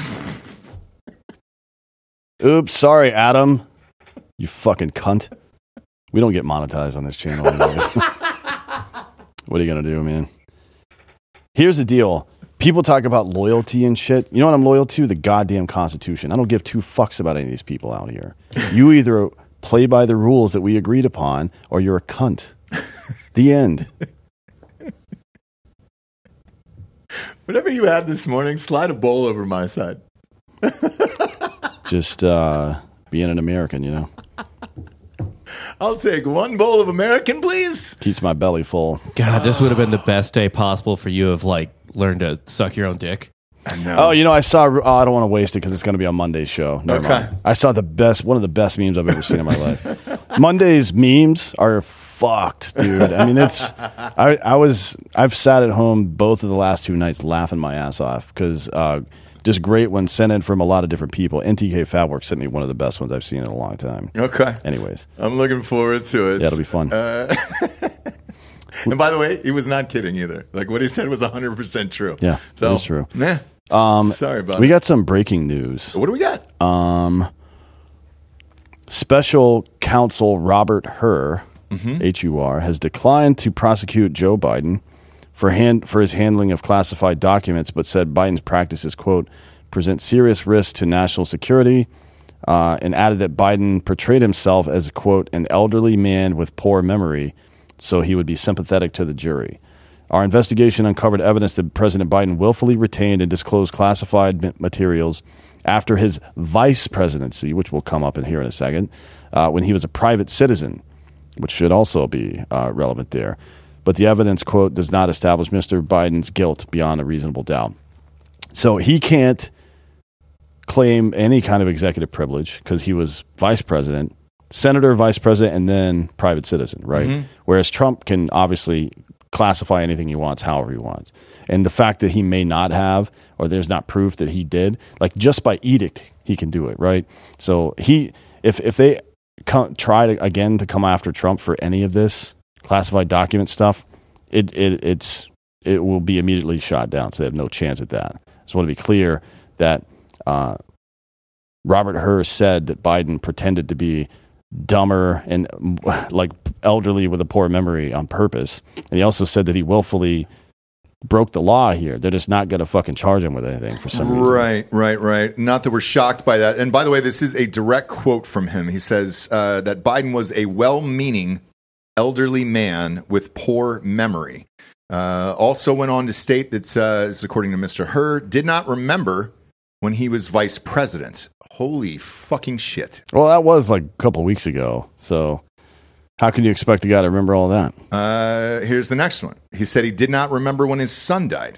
Oops, sorry, Adam. You fucking cunt. We don't get monetized on this channel anyways. What are you going to do, man? Here's the deal. People talk about loyalty and shit. You know what I'm loyal to? The goddamn Constitution. I don't give two fucks about any of these people out here. You either play by the rules that we agreed upon or you're a cunt. The end. Whatever you had this morning, slide a bowl over my side. Just being an American, you know. I'll take one bowl of American, please. Keeps my belly full. God, this would have been the best day possible for you of like learn to suck your own dick. I know. Oh, you know, I saw. I don't want to waste it because it's going to be on Monday's show. Never mind. I saw one of the best memes I've ever seen in my life. Monday's memes are fucked, dude. I mean, I've sat at home both of the last 2 nights laughing my ass off because just great ones sent in from a lot of different people. NTK Fabworks sent me one of the best ones I've seen in a long time. Okay. Anyways, I'm looking forward to it. Yeah, it'll be fun. And by the way, he was not kidding either. Like what he said was 100% true. Yeah, so, that's true. Nah. Sorry about it. We got some breaking news. What do we got? Special Counsel Robert Hur, H-U-R, has declined to prosecute Joe Biden for his handling of classified documents, but said Biden's practices, quote, present serious risks to national security, and added that Biden portrayed himself as, quote, an elderly man with poor memory, so he would be sympathetic to the jury. Our investigation uncovered evidence that President Biden willfully retained and disclosed classified materials after his vice presidency, which will come up in here in a second, when he was a private citizen, which should also be relevant there. But the evidence, quote, does not establish Mr. Biden's guilt beyond a reasonable doubt. So he can't claim any kind of executive privilege because he was vice president, senator, vice president, and then private citizen, right? Mm-hmm. Whereas Trump can obviously classify anything he wants, however he wants. And the fact that he may not have, or there's not proof that he did, like just by edict, he can do it, right? So if they try to come after Trump for any of this classified document stuff, it will be immediately shot down. So they have no chance at that. Just want to be clear that Robert Hur said that Biden pretended to be dumber and like elderly with a poor memory on purpose. And he also said that he willfully broke the law here. They're just not going to fucking charge him with anything for some reason. Right. Not that we're shocked by that. And by the way, this is a direct quote from him. He says that Biden was a well-meaning elderly man with poor memory. Also went on to state that, according to Mr. Hur, did not remember when he was vice president. Holy fucking shit. Well, that was like a couple weeks ago. So how can you expect a guy to remember all that? Here's the next one. He said he did not remember when his son died.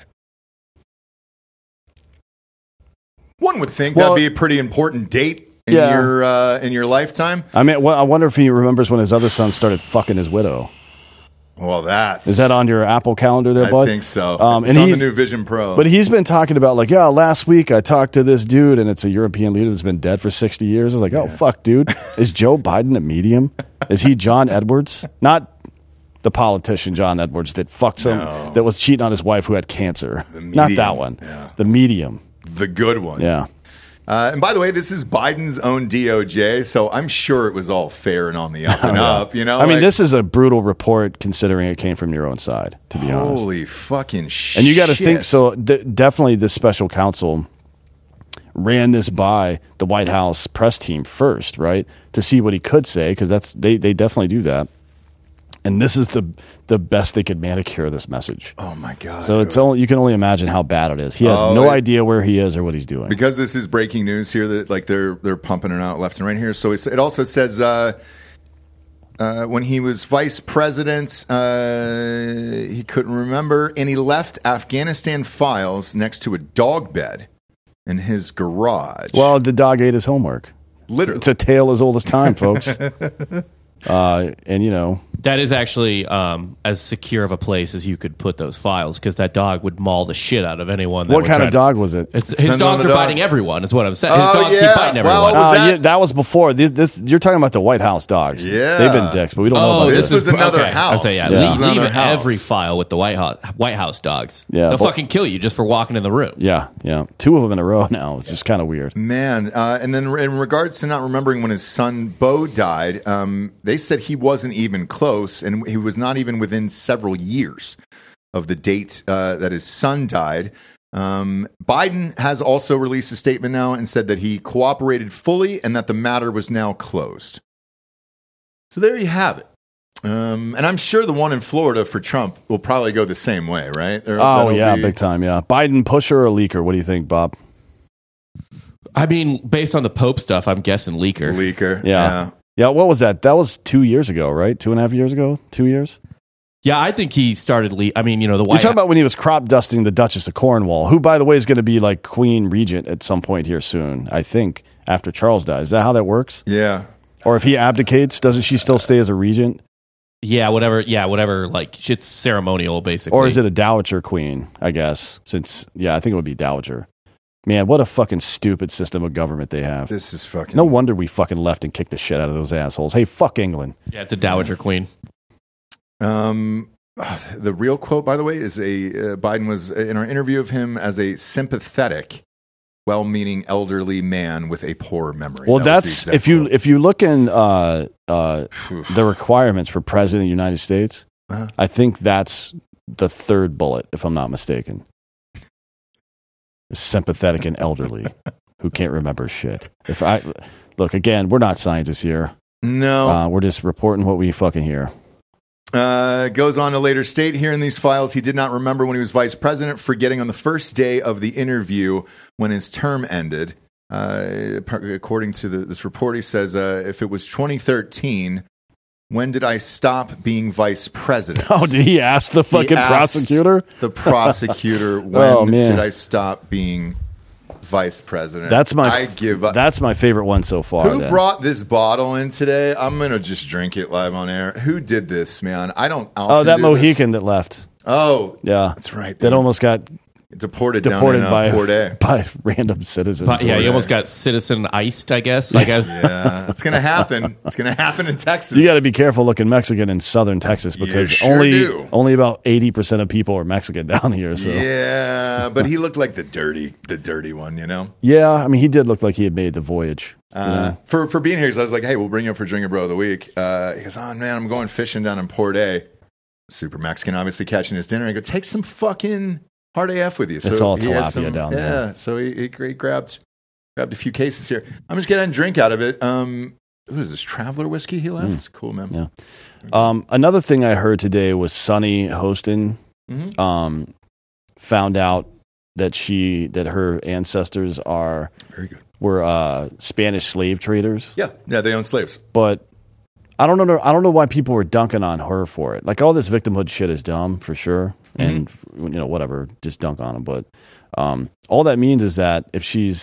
One would think that'd be a pretty important date in your lifetime. I mean, I wonder if he remembers when his other son started fucking his widow. Well, is that on your Apple calendar there, bud? I think so. It's on the new Vision Pro. But he's been talking about like, last week I talked to this dude, and it's a European leader that's been dead for 60 years. I was like, oh, fuck, dude. Is Joe Biden a medium? Is he John Edwards? Not the politician John Edwards that fucked that was cheating on his wife who had cancer. Not that one. Yeah. The medium. The good one. Yeah. And by the way, this is Biden's own DOJ, so I'm sure it was all fair and on the up and up. You know, I mean, this is a brutal report considering it came from your own side. To be honest, holy fucking shit! And you got to think. So definitely, this special counsel ran this by the White House press team first, right, to see what he could say because they definitely do that. And this is the best they could manicure this message. Oh my god! So you can only imagine how bad it is. He has no idea where he is or what he's doing. Because this is breaking news here that like they're pumping it out left and right here. So it also says when he was vice president, he couldn't remember, and he left Afghanistan files next to a dog bed in his garage. Well, the dog ate his homework. Literally, it's a tale as old as time, folks. And you know. That is actually as secure of a place as you could put those files because that dog would maul the shit out of anyone. What kind of dog was it? His dogs are biting everyone, is what I'm saying. His dogs keep biting everyone. Well, that was before. This you're talking about the White House dogs. Yeah. They've been dicks, but we don't know about this. This was another house. Leave every file with the White House dogs. Yeah, they'll fucking kill you just for walking in the room. Yeah. 2 of them in a row now. It's just kind of weird. Man, and then in regards to not remembering when his son Beau died, they said he wasn't even close, and he was not even within several years of the date that his son died. Biden has also released a statement now and said that he cooperated fully and that the matter was now closed. So there you have it. And I'm sure the one in Florida for Trump will probably go the same way, right? Big time, yeah. Biden pusher or leaker? What do you think, Bob? I mean, based on the Pope stuff, I'm guessing leaker. Yeah. What was that? That was 2 years ago, right? 2.5 years ago? 2 years? Yeah, I think he started. I mean, the You're talking about when he was crop dusting the Duchess of Cornwall, who, by the way, is going to be like Queen Regent at some point here soon. I think after Charles dies. Is that how that works? Yeah. Or if he abdicates, doesn't she still stay as a regent? Yeah, whatever. Like, it's ceremonial, basically. Or is it a dowager queen? I guess since I think it would be dowager. Man, what a fucking stupid system of government they have. This is fucking... No wonder we fucking left and kicked the shit out of those assholes. Hey, fuck England. Yeah, it's a dowager queen. The real quote, by the way, is Biden was in our interview of him as a sympathetic, well-meaning elderly man with a poor memory. Well, that's if you look in the requirements for president of the United States, I think that's the third bullet, if I'm not mistaken. Sympathetic and elderly who can't remember shit. Look again, we're not scientists here. No, we're just reporting what we fucking hear. Goes on to later state here in these files, he did not remember when he was vice president, forgetting on the first day of the interview when his term ended. According to this report, he says, if it was 2013, when did I stop being vice president? Oh, did he ask the fucking prosecutor? The prosecutor, when did I stop being vice president? I give up. That's my favorite one so far. Who brought this bottle in today? I'm gonna just drink it live on air. Who did this, man? I don't. That Mohican that left. Oh, yeah, that's right. That almost got deported down in by random citizens. He almost got citizen iced, I guess. Yeah, it's gonna happen. It's gonna happen in Texas. You got to be careful looking Mexican in southern Texas because only about 80% of people are Mexican down here. So yeah, but he looked like the dirty one, Yeah, I mean, he did look like he had made the voyage. For being here, because I was like, hey, we'll bring you up for Drinker Bro of the Week. He goes, oh man, I'm going fishing down in Port A. Super Mexican, obviously catching his dinner. I go, take some fucking hard AF with you. It's all tilapia down there. Yeah, so he grabbed a few cases here. I'm just getting a drink out of it. Who is this, Traveler whiskey he left? Cool, man. Yeah. Another thing I heard today was Sunny Hostin found out that her ancestors were Spanish slave traders. Yeah, they own slaves. But I don't know why people were dunking on her for it. Like, all this victimhood shit is dumb for sure. And whatever, just dunk on them. But all that means is that if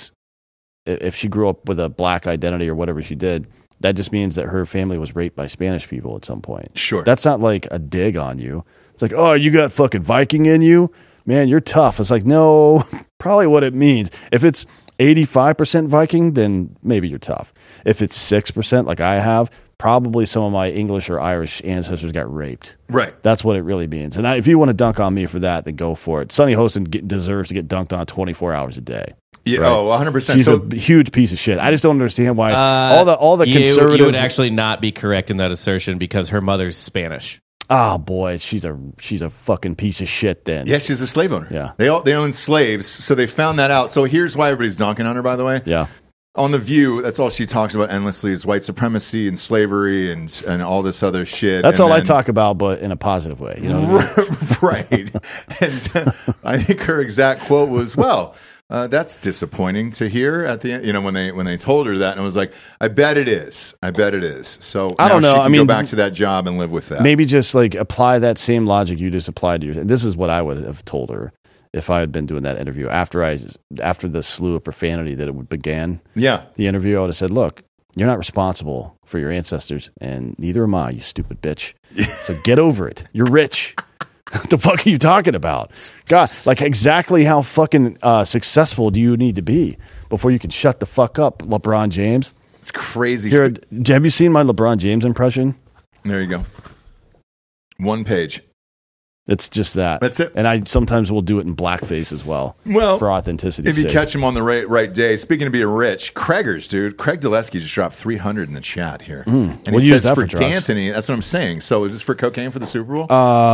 she grew up with a black identity or whatever she did, that just means that her family was raped by Spanish people at some point. Sure, that's not like a dig on you. It's like, oh, you got fucking Viking in you, man. You're tough. It's like, no, probably what it means. If it's 85% Viking, then maybe you're tough. If it's 6%, like I have, probably some of my English or Irish ancestors got raped. Right. That's what it really means. And if you want to dunk on me for that, then go for it. Sunny Hostin deserves to get dunked on 24 hours a day. Yeah, right? 100%. She's a huge piece of shit. I just don't understand why all the conservative... You would actually not be correct in that assertion because her mother's Spanish. Oh boy, she's a fucking piece of shit then. Yeah, she's a slave owner. Yeah. They own slaves, so they found that out. So here's why everybody's dunking on her, by the way. Yeah. On The View, that's all she talks about endlessly is white supremacy and slavery and all this other shit. That's all I talk about, but in a positive way. You know? Right. And I think her exact quote was, well, that's disappointing to hear at the end, when they told her that. And I was like, I bet it is. So I don't know. She can go back to that job and live with that. Maybe just like apply that same logic you just applied to and this is what I would have told her if I had been doing that interview after the slew of profanity that it began. Yeah. The interview, I would have said, look, you're not responsible for your ancestors, and neither am I, you stupid bitch. So get over it. You're rich. What the fuck are you talking about? God, like exactly how fucking successful do you need to be before you can shut the fuck up, LeBron James? It's crazy. Here, have you seen my LeBron James impression? There you go. One page. It's just that. That's it. And I sometimes will do it in blackface as well. Well, for authenticity. If you catch him on the right day. Speaking of being rich, Craigers, dude. Craig Dulesky just dropped 300 in the chat here. And We'll he use says that for for drugs. D'Anthony, that's what I'm saying. So is this for cocaine for the Super Bowl?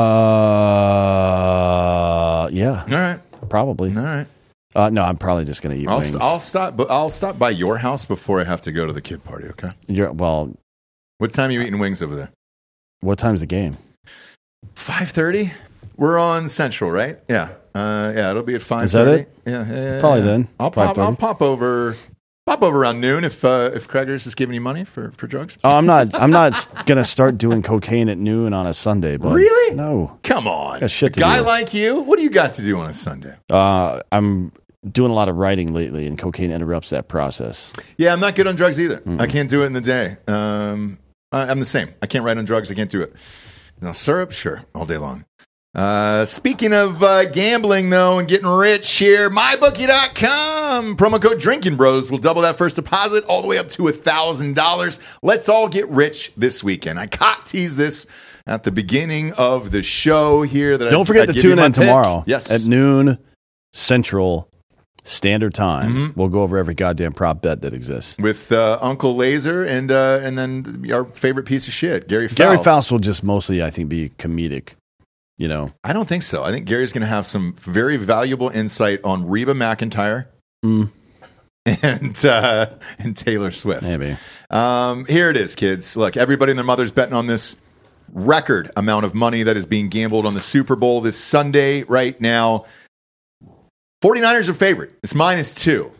Yeah. All right. Probably. All right. No, I'm probably just going to eat wings. I'll stop by your house before I have to go to the kid party, okay? What time are you eating wings over there? What time's the game? 5:30. We're on Central, right? Yeah. It'll be at 5:30. Is that it? Yeah. Probably then. I'll pop over around noon if Craigers is giving you money for drugs. Oh, I'm not gonna start doing cocaine at noon on a Sunday, but really? No. Come on. Got shit A to guy do. like you, what do you got to do on a Sunday? I'm doing a lot of writing lately, and cocaine interrupts that process. Yeah, I'm not good on drugs either. I can't do it in the day. I'm the same. I can't write on drugs. I can't do it. No syrup, sure, all day long. Speaking of gambling, though, and getting rich here, MyBookie.com. Promo code Drinking Bros will double that first deposit all the way up to $1,000. Let's all get rich this weekend. I cock tease this at the beginning of the show here. Don't forget to tune in tomorrow. Yes. At noon Central Standard Time. We'll go over every goddamn prop bet that exists. With Uncle Laser and then our favorite piece of shit, Gary Faust. Gary Faust will just mostly, I think, be comedic. You know, I don't think so. I think Gary's going to have some very valuable insight on Reba McEntire and Taylor Swift. Maybe. Here it is, kids. Look, everybody and their mother's betting on this record amount of money that is being gambled on the Super Bowl this Sunday right now. 49ers are favorite. It's -2.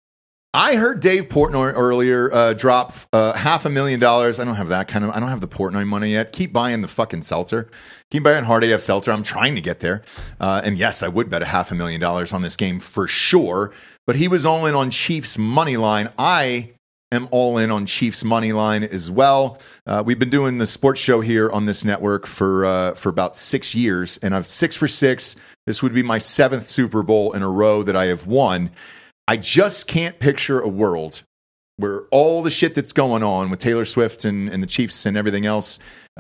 I heard Dave Portnoy earlier drop $500,000. I don't have that I don't have the Portnoy money yet. Keep buying the fucking seltzer. Keep buying Hard AF seltzer. I'm trying to get there. And yes, I would bet $500,000 on this game for sure. But he was all in on Chiefs money line. I am all in on Chiefs money line as well. We've been doing the sports show here on this network for about 6 years, and I've 6 for 6. This would be my 7th Super Bowl in a row that I have won. I just can't picture a world where all the shit that's going on with Taylor Swift and the Chiefs and everything else,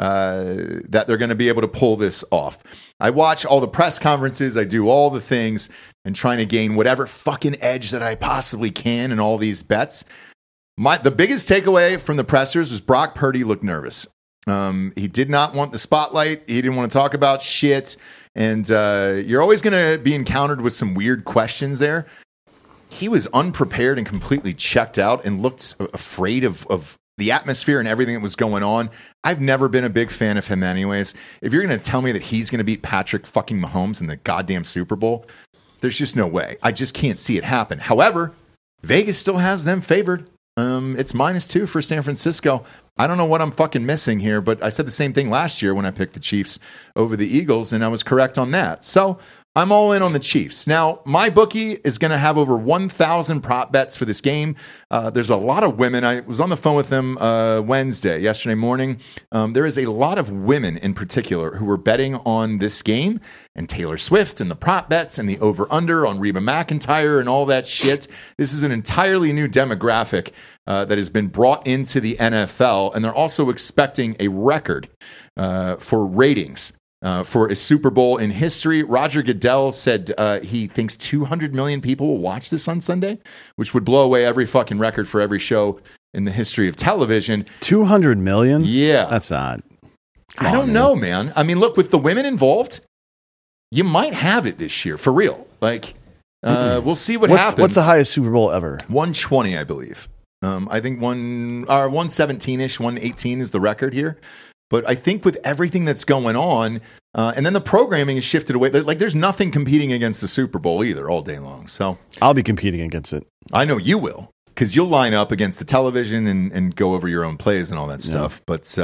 that they're going to be able to pull this off. I watch all the press conferences. I do all the things and trying to gain whatever fucking edge that I possibly can in all these bets. The biggest takeaway from the pressers was Brock Purdy looked nervous. He did not want the spotlight. He didn't want to talk about shit. And you're always going to be encountered with some weird questions there. He was unprepared and completely checked out and looked afraid of the atmosphere and everything that was going on. I've never been a big fan of him anyways. If you're going to tell me that he's going to beat Patrick fucking Mahomes in the goddamn Super Bowl, there's just no way. I just can't see it happen. However, Vegas still has them favored. It's -2 for San Francisco. I don't know what I'm fucking missing here, but I said the same thing last year when I picked the Chiefs over the Eagles, and I was correct on that. So I'm all in on the Chiefs. Now, MyBookie is going to have over 1,000 prop bets for this game. There's a lot of women. I was on the phone with them yesterday morning. There is a lot of women in particular who are betting on this game and Taylor Swift and the prop bets and the over-under on Reba McEntire and all that shit. This is an entirely new demographic that has been brought into the NFL, and they're also expecting a record for ratings. For a Super Bowl in history. Roger Goodell said he thinks 200 million people will watch this on Sunday, which would blow away every fucking record for every show in the history of television. 200 million? Yeah. That's not. I don't know, man. I mean, look, with the women involved, you might have it this year, for real. Like, we'll see what happens. What's the highest Super Bowl ever? 120, I believe. I think 117-ish, 118 is the record here. But I think with everything that's going on, and then the programming is shifted away. There's nothing competing against the Super Bowl either all day long. So I'll be competing against it. I know you will, because you'll line up against the television and go over your own plays and all that stuff.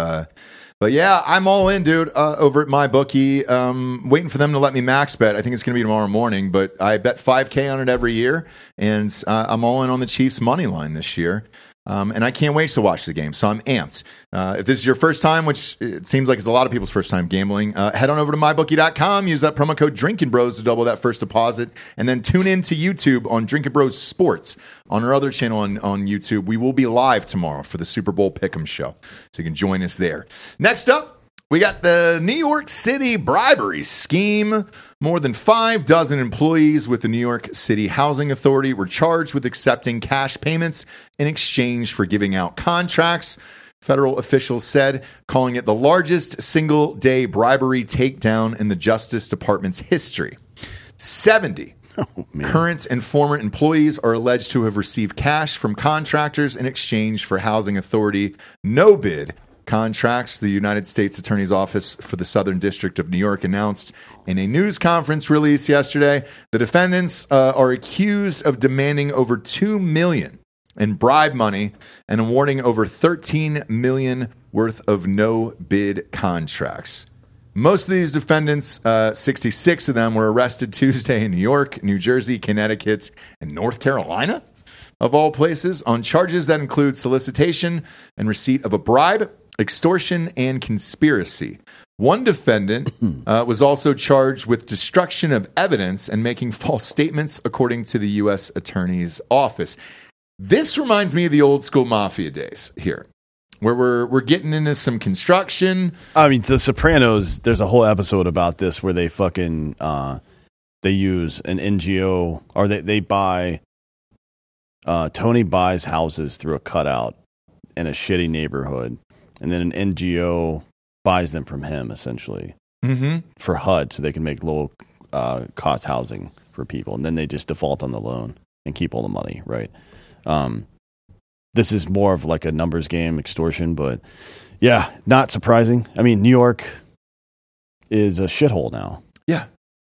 But yeah, I'm all in, dude, over at MyBookie. Waiting for them to let me max bet. I think it's going to be tomorrow morning, but I bet $5K on it every year, and I'm all in on the Chiefs money line this year. And I can't wait to watch the game, so I'm amped. If this is your first time, which it seems like it's a lot of people's first time gambling, head on over to MyBookie.com, use that promo code Drinking Bros to double that first deposit, and then tune in to YouTube on Drinking Bros Sports. On our other channel on YouTube, we will be live tomorrow for the Super Bowl Pick'em show, so you can join us there. Next up, We got the New York City bribery scheme. More than 5 dozen employees with the New York City Housing Authority were charged with accepting cash payments in exchange for giving out contracts. Federal officials said, calling it the largest single-day bribery takedown in the Justice Department's history. 70 current and former employees are alleged to have received cash from contractors in exchange for Housing Authority no-bid contracts. The United States Attorney's Office for the Southern District of New York announced in a news conference release yesterday the defendants are accused of demanding over $2 million in bribe money and awarding over $13 million worth of no-bid contracts. Most of these defendants, 66 of them, were arrested Tuesday in New York, New Jersey, Connecticut, and North Carolina, of all places, on charges that include solicitation and receipt of a bribe, extortion, and conspiracy. One defendant was also charged with destruction of evidence and making false statements, according to the U.S. Attorney's Office. This reminds me of the old school mafia days here, where we're getting into some construction. I mean, The Sopranos, there's a whole episode about this where they fucking they use an NGO, or they buy Tony buys houses through a cutout in a shitty neighborhood, and then an NGO buys them from him essentially for HUD, so they can make low cost housing for people, and then they just default on the loan and keep all the money, right? This is more of like a numbers game, extortion, but yeah, not surprising. I mean, New York is a shithole now. Yeah.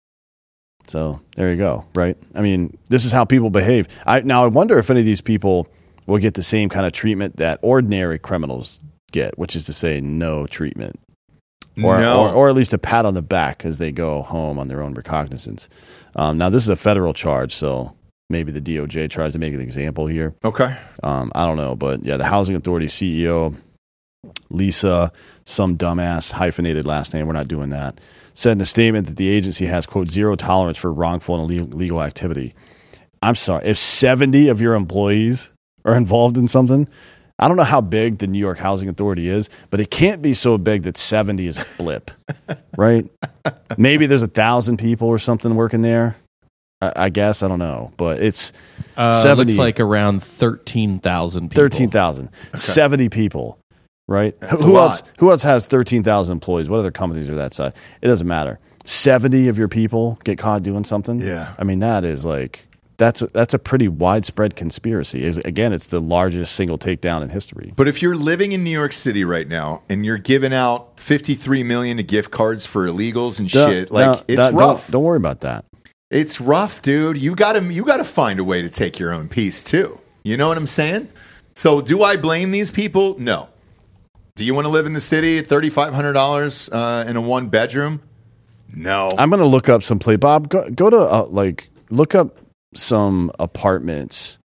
So there you go, right? I mean, this is how people behave. I wonder if any of these people will get the same kind of treatment that ordinary criminals get, which is to say no treatment. Or at least a pat on the back as they go home on their own recognizance. Now, this is a federal charge, so maybe the DOJ tries to make an example here. Okay. I don't know, but yeah, the Housing Authority CEO, Lisa, some dumbass hyphenated last name, we're not doing that, said in a statement that the agency has, quote, zero tolerance for wrongful and illegal activity. I'm sorry, if 70 of your employees are involved in something, I don't know how big the New York Housing Authority is, but it can't be so big that 70 is a blip, right? Maybe there's 1,000 people or something working there. I guess, I don't know, but it's 70. Looks like around 13,000 people. 13,000. Okay. 70 people, right? That's Who else has 13,000 employees? What other companies are that size? It doesn't matter. 70 of your people get caught doing something? Yeah. I mean, that is like, that's a pretty widespread conspiracy. Again, it's the largest single takedown in history. But if you're living in New York City right now and you're giving out $53 million in gift cards for illegals and shit, it's rough. Don't worry about that. It's rough, dude. You gotta find a way to take your own piece too. You know what I'm saying? So, do I blame these people? No. Do you want to live in the city at $3,500 in a 1-bedroom? No. I'm gonna look up some place. Bob, go to look up some apartments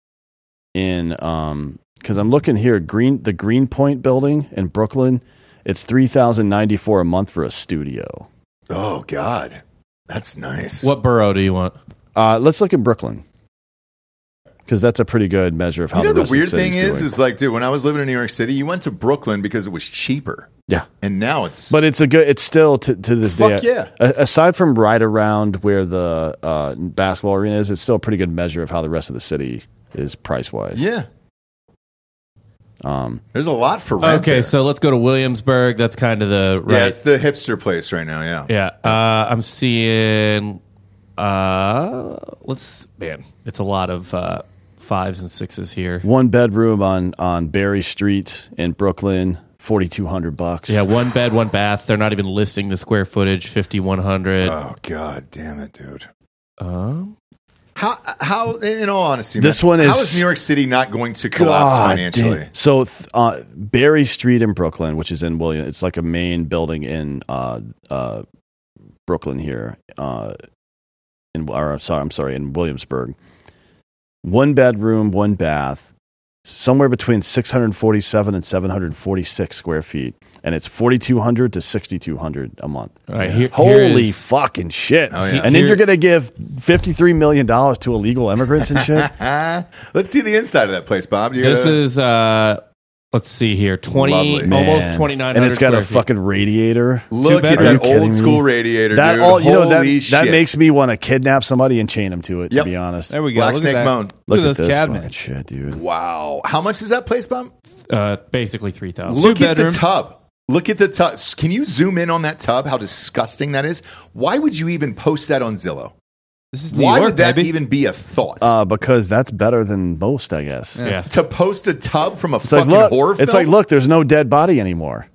in because I'm looking here the Greenpoint building in Brooklyn. It's $3,094 a month for a studio. Oh God. That's nice. What borough do you want? Let's look at Brooklyn, because that's a pretty good measure of how the rest weird of the city's thing doing. is like, dude, when I was living in New York City, you went to Brooklyn because it was cheaper. Yeah, and now it's. But it's still to this day. Yeah. Aside from right around where the basketball arena is, it's still a pretty good measure of how the rest of the city is price wise. Yeah. There's a lot for rent. Okay, there. so let's go to Williamsburg. That's kind of the right. Yeah, it's the hipster place right now. Yeah. Yeah. I'm seeing. It's a lot of 5s and 6s here. 1 bedroom on Berry Street in Brooklyn, $4,200. Yeah, 1 bed, 1 bath. They're not even listing the square footage. 5,100. Oh God, damn it, dude. How? In all honesty, this man, one is. How is New York City not going to collapse financially? Damn. So Berry Street in Brooklyn, which is in William, it's like a main building in Brooklyn here. In Williamsburg. 1 bedroom, 1 bath, somewhere between 647 and 746 square feet, and it's $4,200 to $6,200 a month. All right, holy fucking shit! Oh, yeah. And then you're gonna give $53 million to illegal immigrants and shit. Let's see the inside of that place, Bob. This is Let's see here, 20, Lovely. almost 2,900 and it's got a square feet. fucking radiator. Look at Are you that kidding old me? school radiator, That dude. all you know Holy that shit. makes me want to kidnap somebody and chain them to it. Yep. To be honest, There we go. Black Look Snake at that. Moan. Look at this those fucking cabinets. shit, dude. Wow. How much is that place, Bump? Basically 3,000. Look at the bedroom. tub. Look at the tub. Can you zoom in on that tub? How disgusting that is. Why would you even post that on Zillow? This is New Why York, would that baby. even be a thought? Because that's better than most, I guess. Yeah. To post a tub from a It's like fucking look, horror film? it's like look, there's no dead body anymore.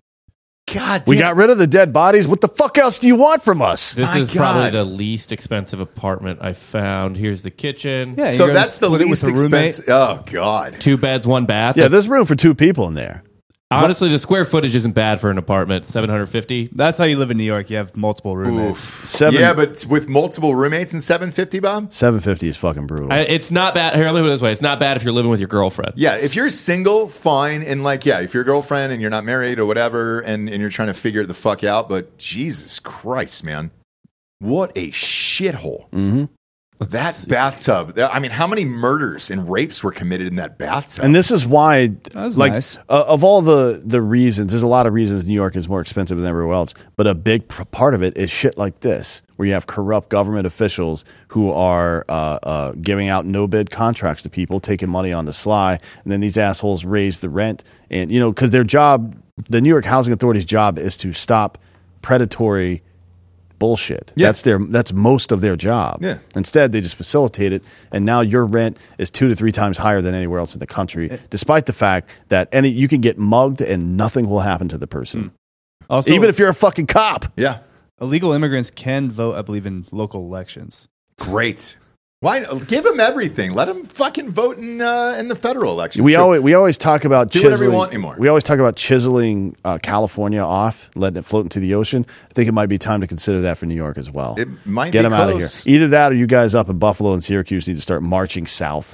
God We damn. got rid of the dead bodies. What the fuck else do you want from us? This My is probably God. the least expensive apartment I found. Here's the kitchen. Yeah, So you're gonna that's the split it least with a roommate. expensive. Oh, God. 2 beds, 1 bath. Yeah, there's room for 2 people in there. Honestly, the square footage isn't bad for an apartment. 750. That's how you live in New York. You have multiple roommates. Oof. Yeah, but with multiple roommates and $750, Bob? $750 is fucking brutal. It's not bad. Here, let me put it this way: it's not bad if you're living with your girlfriend. Yeah, if you're single, fine. And like, yeah, if you're a girlfriend and you're not married or whatever, and you're trying to figure the fuck out, but Jesus Christ, man. What a shithole. Mm-hmm. That bathtub. I mean, how many murders and rapes were committed in that bathtub? And this is why, That's like, nice. of all the reasons, there's a lot of reasons New York is more expensive than everywhere else. But a big part of it is shit like this, where you have corrupt government officials who are giving out no bid contracts to people, taking money on the sly, and then these assholes raise the rent, and because their job, the New York Housing Authority's job, is to stop predatory bullshit. Yeah. That's most of their job. Yeah. Instead, they just facilitate it, and now your rent is 2 to 3 times higher than anywhere else in the country, despite the fact that you can get mugged and nothing will happen to the person, Also, even if you're a fucking cop. yeah. illegal immigrants can vote, I believe, in local elections. Great. Why give them everything? Let them fucking vote in the federal elections. We too. always talk about Do chiseling. whatever you want anymore. We always talk about chiseling California off, letting it float into the ocean. I think it might be time to consider that for New York as well. It might Get be them out of here. close. Either that, or you guys up in Buffalo and Syracuse need to start marching south.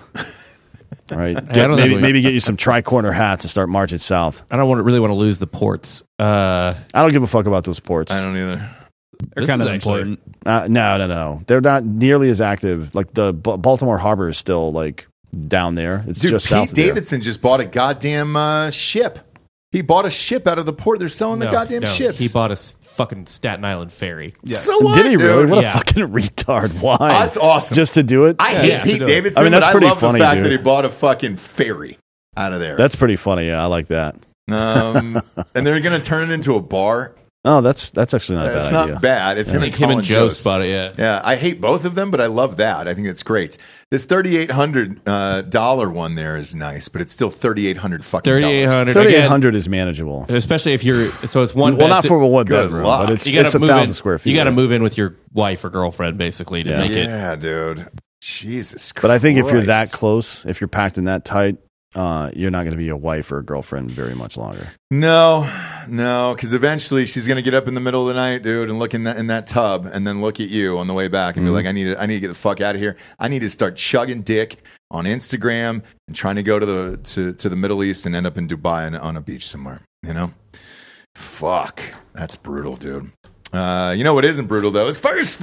All right, don't think we- maybe get you some tri-corner hats and start marching south. I don't really want to lose the ports. I don't give a fuck about those ports. I don't either. They're This kind of is actually- important. No. They're not nearly as active. Like the Baltimore Harbor is still like down there. It's Dude, just south Pete of there. Davidson just bought a goddamn ship. He bought a ship out of the port. They're selling the goddamn ships. He bought a fucking Staten Island ferry. Yeah. So what, Did he really? dude? What Yeah. a fucking retard! Why? That's awesome. Just to do it. I hate yeah, Pete to do it. Davidson, I mean, that's but I pretty love funny, the fact dude. that he bought a fucking ferry out of there. That's pretty funny. Yeah, I like that. And they're going to turn it into a bar. Oh, that's actually not a That's bad not idea. bad. It's I him think and him Colin and Joe Jost. bought it. Yeah. Yeah, I hate both of them, but I love that. I think it's great. This $3,800 one there is nice, but it's still $3,800 fucking $3,800. 3,800 is manageable. Especially if you're so it's one. Well, bed, not so- for a one Good bedroom, luck. but it's you gotta move 1,000 in- square feet. You got to move in with your wife or girlfriend basically to make it. Yeah, dude. Jesus Christ. But I think if you're that close, if you're packed in that tight, you're not going to be a wife or a girlfriend very much longer. No, because eventually she's going to get up in the middle of the night, dude, and look in that tub, and then look at you on the way back and be like, I need to get the fuck out of here. I need to start chugging dick on Instagram and trying to go to the Middle East and end up in Dubai on a beach somewhere. You know, fuck, that's brutal, dude. You know what isn't brutal though is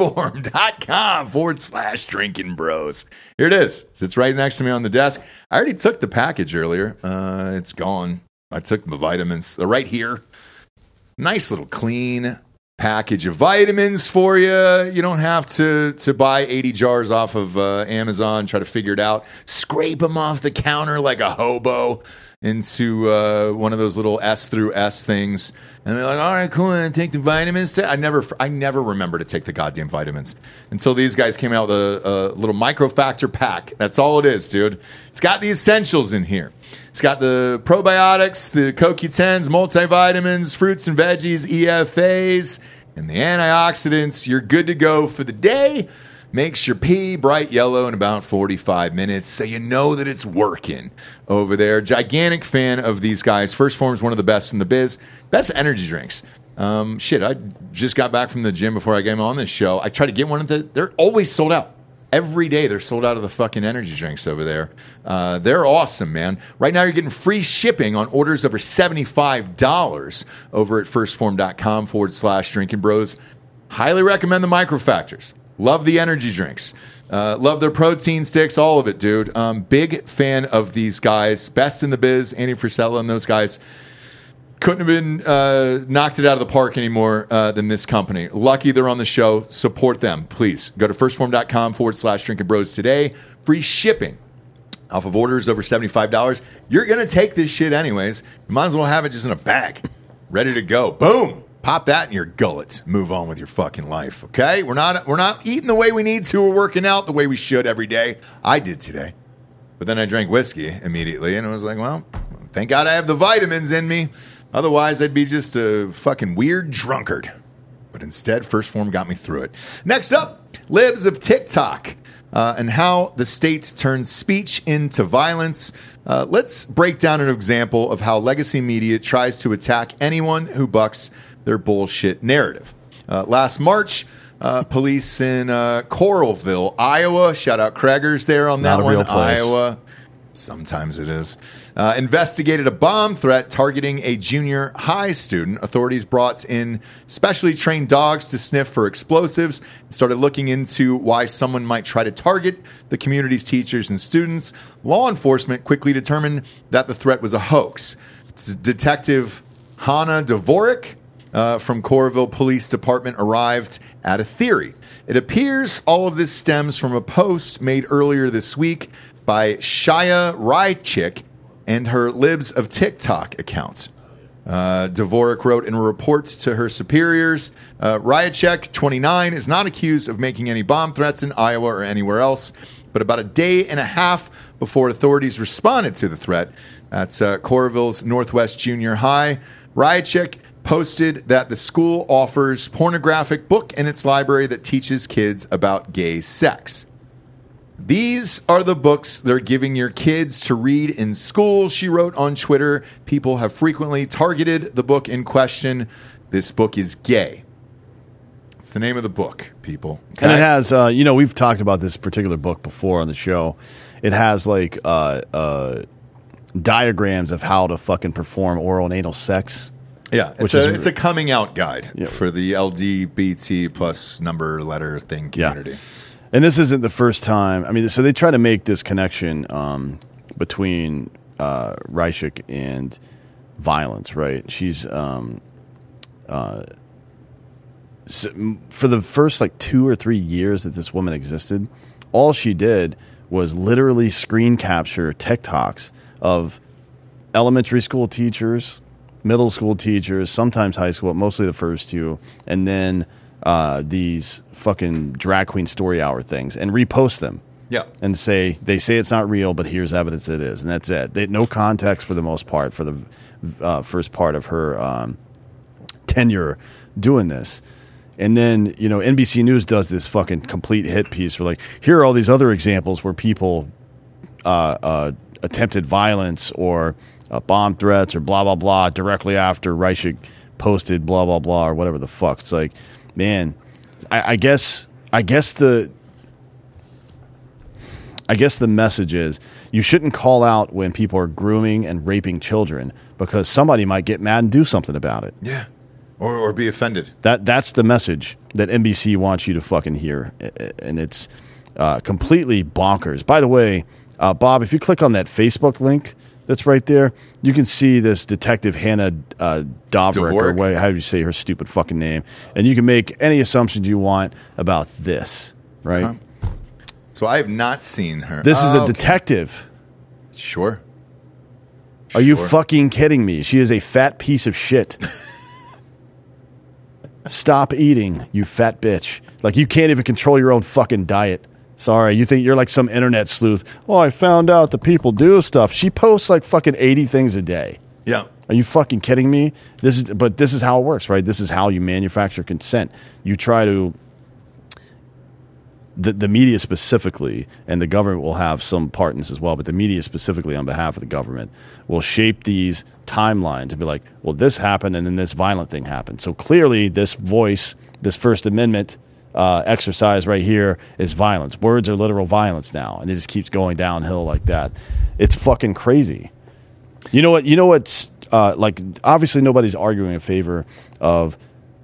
firstform.com/drinking bros. Here it is. It sits right next to me on the desk. I already took the package earlier. It's gone. I took the vitamins. They're right here. Nice little clean package of vitamins for you. You don't have to buy 80 jars off of Amazon, try to figure it out. Scrape them off the counter like a hobo into one of those little S through S things. And they're like, all right, cool, and take the vitamins. I never remember to take the goddamn vitamins until these guys came out with a little microfactor pack. That's all it is, dude. It's got the essentials in here. It's got the probiotics, the CoQ10s, multivitamins, fruits and veggies, EFAs, and the antioxidants. You're good to go for the day. Makes your pee bright yellow in about 45 minutes, so you know that it's working over there. Gigantic fan of these guys. First Form's one of the best in the biz. Best energy drinks. I just got back from the gym before I came on this show. I tried to get one of they're always sold out. Every day they're sold out of the fucking energy drinks over there. They're awesome, man. Right now you're getting free shipping on orders over $75 over at firstform.com/drinking bros. Highly recommend the microfactors. Love the energy drinks. Love their protein sticks, all of it, dude. Big fan of these guys. Best in the biz, Andy Frisella and those guys. Couldn't have been knocked it out of the park anymore than this company. Lucky they're on the show. Support them, please. Go to firstform.com/Drinking Bros today. Free shipping off of orders over $75. You're going to take this shit anyways. You might as well have it just in a bag, ready to go. Boom. Pop that in your gullet. Move on with your fucking life, okay? We're not eating the way we need to. We're working out the way we should every day. I did today. But then I drank whiskey immediately, and I was like, well, thank God I have the vitamins in me. Otherwise, I'd be just a fucking weird drunkard. But instead, First Form got me through it. Next up, libs of TikTok and how the state turns speech into violence. Let's break down an example of how legacy media tries to attack anyone who bucks their bullshit narrative. Last March, police in Coralville, Iowa, shout out Craigers there on that one, Iowa. Sometimes it is. Investigated a bomb threat targeting a junior high student. Authorities brought in specially trained dogs to sniff for explosives and started looking into why someone might try to target the community's teachers and students. Law enforcement quickly determined that the threat was a hoax. Detective Hannah Dvorak from Coralville Police Department arrived at a theory. It appears all of this stems from a post made earlier this week by Shaya Rychik and her Libs of TikTok account. Dvorak wrote in a report to her superiors, Rychik, 29, is not accused of making any bomb threats in Iowa or anywhere else, but about a day and a half before authorities responded to the threat at Coralville's Northwest Junior High, Rychik posted that the school offers pornographic book in its library that teaches kids about gay sex. These are the books they're giving your kids to read in school, she wrote on Twitter. People have frequently targeted the book in question. This book is gay. It's the name of the book, people. Okay? And it has, we've talked about this particular book before on the show. It has like diagrams of how to fucking perform oral and anal sex. Yeah, it's a coming out guide for the LGBT plus number letter thing community. Yeah. And this isn't the first time. I mean, so they try to make this connection between Rychik and violence, right? She's for the first like 2 or 3 years that this woman existed, all she did was literally screen capture TikToks of elementary school teachers, middle school teachers, sometimes high school, mostly the first two, and then these fucking drag queen story hour things, and repost them. Yeah. And they say it's not real, but here's evidence it is, and that's it. They no context for the most part for the first part of her tenure doing this. And then, NBC News does this fucking complete hit piece where, like, here are all these other examples where people attempted violence or bomb threats or blah, blah, blah directly after Rychik posted blah, blah, blah or whatever the fuck. It's like, man, I guess the message is you shouldn't call out when people are grooming and raping children because somebody might get mad and do something about it. Yeah. Or be offended. That's the message that NBC wants you to fucking hear. And it's completely bonkers. By the way, Bob, if you click on that Facebook link that's right there, you can see this Detective Hannah Dvorak, or how do you say her stupid fucking name? And you can make any assumptions you want about this, right? Okay. So I have not seen her. This is a detective. Sure. Are you fucking kidding me? She is a fat piece of shit. Stop eating, you fat bitch. Like, you can't even control your own fucking diet. Sorry, you think you're like some internet sleuth. Oh, I found out that people do stuff. She posts like fucking 80 things a day. Yeah. Are you fucking kidding me? This is how it works, right? This is how you manufacture consent. You try to... The media specifically, and the government will have some part in this as well, but the media specifically on behalf of the government will shape these timelines and be like, well, this happened and then this violent thing happened. So clearly this voice, this First Amendment exercise right here is violence. Words are literal violence now, and it just keeps going downhill like that. It's fucking crazy. You know what's like, obviously nobody's arguing in favor of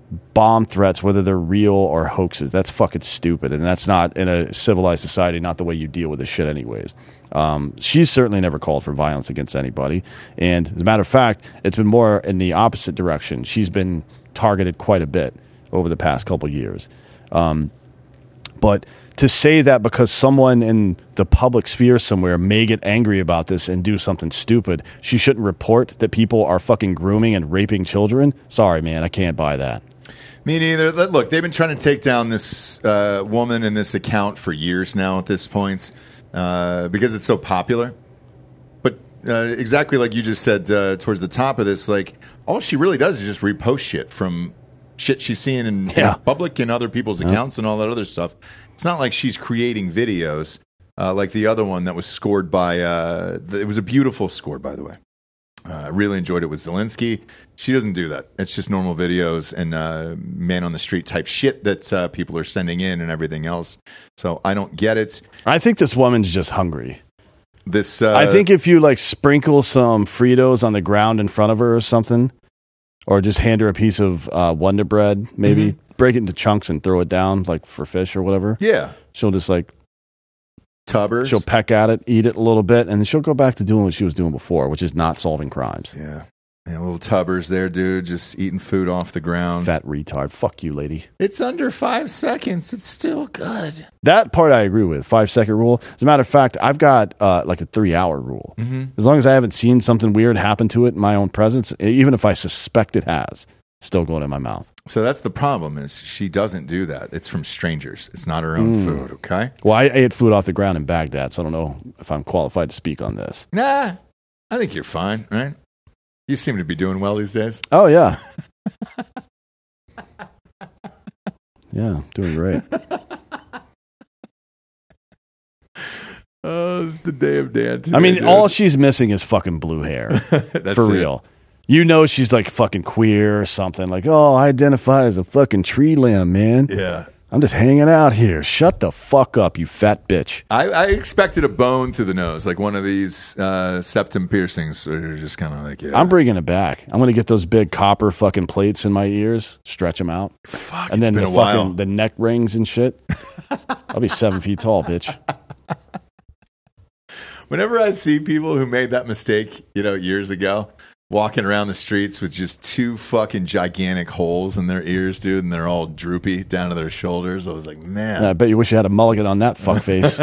bomb threats, whether they're real or hoaxes. That's fucking stupid, and that's not in a civilized society, not the way you deal with this shit anyways. She's certainly never called for violence against anybody, and as a matter of fact, it's been more in the opposite direction. She's been targeted quite a bit over the past couple years. But to say that because someone in the public sphere somewhere may get angry about this and do something stupid, she shouldn't report that people are fucking grooming and raping children? Sorry, man, I can't buy that. Me neither. Look, they've been trying to take down this woman and this account for years now at this point because it's so popular. But exactly like you just said towards the top of this, like all she really does is just repost shit from shit she's seeing in public and other people's accounts and all that other stuff. It's not like she's creating videos like the other one that was scored by it was a beautiful score, by the way. I really enjoyed it with Zelensky. She doesn't do that. It's just normal videos and man on the street type shit that people are sending in and everything else. So I don't get it. I think this woman's just hungry. This I think if you like sprinkle some Fritos on the ground in front of her or something, or just hand her a piece of Wonder Bread, maybe break it into chunks and throw it down like for fish or whatever. Yeah. She'll just like tubbers. She'll peck at it, eat it a little bit, and then she'll go back to doing what she was doing before, which is not solving crimes. Yeah. Little tubbers there, dude, just eating food off the ground. Fat retard. Fuck you, lady. It's under 5 seconds. It's still good. That part I agree with. 5-second rule. As a matter of fact, I've got like a 3-hour rule. As long as I haven't seen something weird happen to it in my own presence, even if I suspect it has, still going in my mouth. So that's the problem is she doesn't do that. It's from strangers. It's not her own food, okay? Well, I ate food off the ground in Baghdad, so I don't know if I'm qualified to speak on this. Nah, I think you're fine, right? You seem to be doing well these days. Oh, yeah. Yeah, doing great. Oh, it's the day of Dan. Today, I mean, dude. all she's missing is fucking blue hair. That's for real. You know she's like fucking queer or something. Like, oh, I identify as a fucking tree limb, man. Yeah. I'm just hanging out here. Shut the fuck up, you fat bitch. I expected a bone through the nose, like one of these septum piercings. Or just kind of like, yeah. I'm bringing it back. I'm going to get those big copper fucking plates in my ears, stretch them out. Fuck, and then it's been the a while. fucking the neck rings and shit. I'll be 7 feet tall, bitch. Whenever I see people who made that mistake, years ago, walking around the streets with just 2 fucking gigantic holes in their ears, dude, and they're all droopy down to their shoulders. I was like, man. I bet you wish you had a mulligan on that fuckface.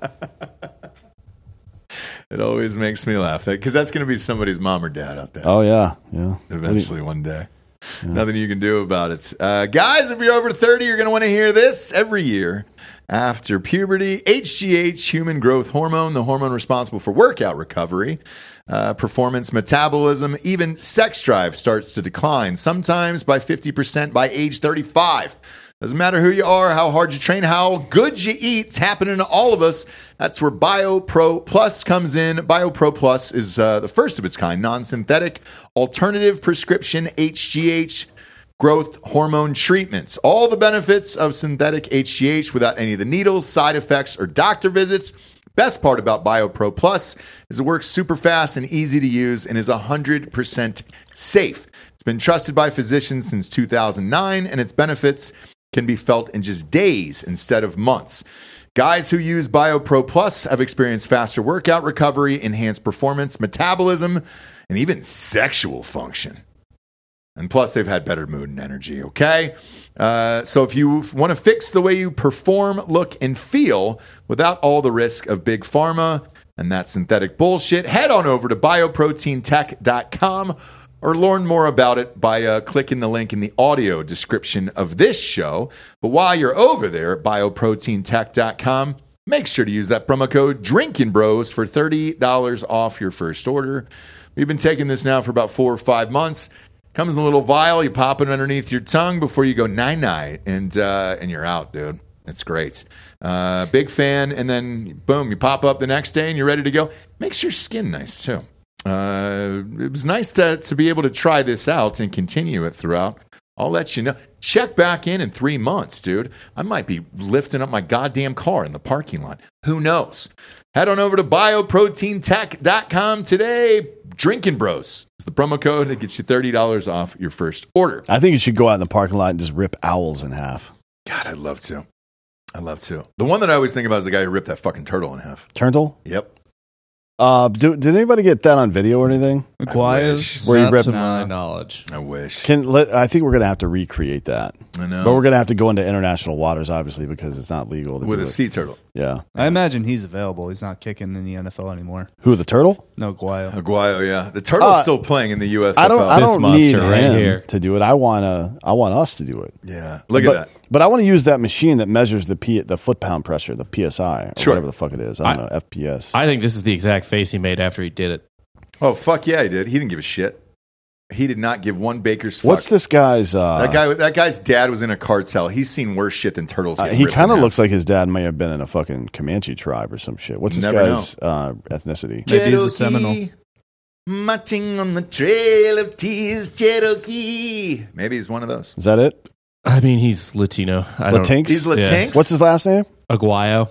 It always makes me laugh because that's going to be somebody's mom or dad out there. Oh, yeah. Eventually, one day. Yeah. Nothing you can do about it. Guys, if you're over 30, you're going to want to hear this every year. After puberty, HGH, human growth hormone, the hormone responsible for workout recovery, performance, metabolism, even sex drive starts to decline, sometimes by 50% by age 35. Doesn't matter who you are, how hard you train, how good you eat. It's happening to all of us. That's where BioPro Plus comes in. BioPro Plus is the first of its kind, non-synthetic, alternative prescription HGH growth hormone treatments. All the benefits of synthetic HGH without any of the needles, side effects, or doctor visits. Best part about BioPro Plus is it works super fast and easy to use and is 100% safe. It's been trusted by physicians since 2009, and its benefits can be felt in just days instead of months. Guys who use BioPro Plus have experienced faster workout recovery, enhanced performance, metabolism, and even sexual function. And plus, they've had better mood and energy, okay? So if you want to fix the way you perform, look, and feel without all the risk of big pharma and that synthetic bullshit, head on over to bioproteintech.com or learn more about it by clicking the link in the audio description of this show. But while you're over there at bioproteintech.com, make sure to use that promo code DrinkinBros for $30 off your first order. We've been taking this now for about 4 or 5 months. Comes in a little vial. You pop it underneath your tongue before you go night-night, and you're out, dude. It's great. Big fan. And then, boom, you pop up the next day, and you're ready to go. Makes your skin nice, too. It was nice to be able to try this out and continue it throughout. I'll let you know. Check back in 3 months, dude. I might be lifting up my goddamn car in the parking lot. Who knows? Head on over to bioproteintech.com today. Drinking Bros is the promo code that gets you $30 off your first order. I think you should go out in the parking lot and just rip owls in half. God, I'd love to. The one that I always think about is the guy who ripped that fucking turtle in half. Turtle? Yep. Did anybody get that on video or anything? Aguaya's Where you not rip- to my knowledge. I wish. I think we're going to have to recreate that. I know. But we're going to have to go into international waters, obviously, because it's not legal. With a sea turtle. Yeah. I imagine he's available. He's not kicking in the NFL anymore. Who, the turtle? No, Aguayo. Aguayo, yeah. The turtle's still playing in the USFL. I don't need monster right him here. to do it. I want us to do it. Yeah. Look at that. But I want to use that machine that measures the foot-pound pressure, the PSI, or Sure. whatever the fuck it is. I don't know, FPS. I think this is the exact face he made after he did it. Oh, fuck yeah, he did. He didn't give a shit. He did not give one baker's fuck. What's this guy's... That guy's dad was in a cartel. He's seen worse shit than turtles getting he ripped kind in of half. looks like his dad may have been in a fucking Comanche tribe or some shit. What's this Never guy's ethnicity? Maybe he's a Seminole. Marching on the trail of tears, Cherokee. Maybe he's one of those. Is that it? I mean, he's Latino. Latinx? He's Latinx? What's his last name? Aguayo.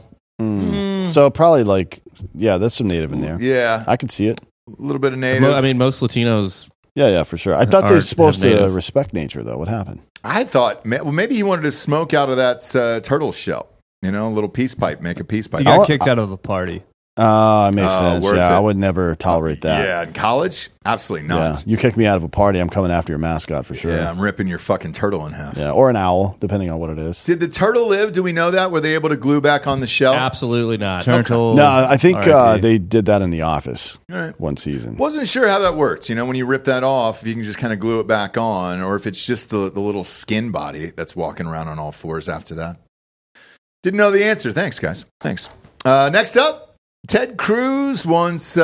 So probably there's some native in there. Yeah. I could see it. A little bit of native. I mean, most Latinos. Yeah, for sure. I thought they were supposed to native. respect nature, though. What happened? I thought, maybe he wanted to smoke out of that turtle shell. You know, a little peace pipe, make a peace pipe. He got kicked out of a party. It makes sense. worth Yeah, it. I would never tolerate that. Yeah, in college? Absolutely Yeah. not. You kick me out of a party, I'm coming after your mascot for sure. Yeah, I'm ripping your fucking turtle in half. Yeah, or an owl, depending on what it is. Did the turtle live? Do we know that? Were they able to glue back on the shell? Absolutely not. Turtle. No, I think RIP. they did that in The Office All right. one season. Wasn't sure how that works. You know, when you rip that off, if you can just kind of glue it back on, or if it's just the little skin body that's walking around on all fours after that. Didn't know the answer. Thanks, guys. Thanks. Next up, Ted Cruz wants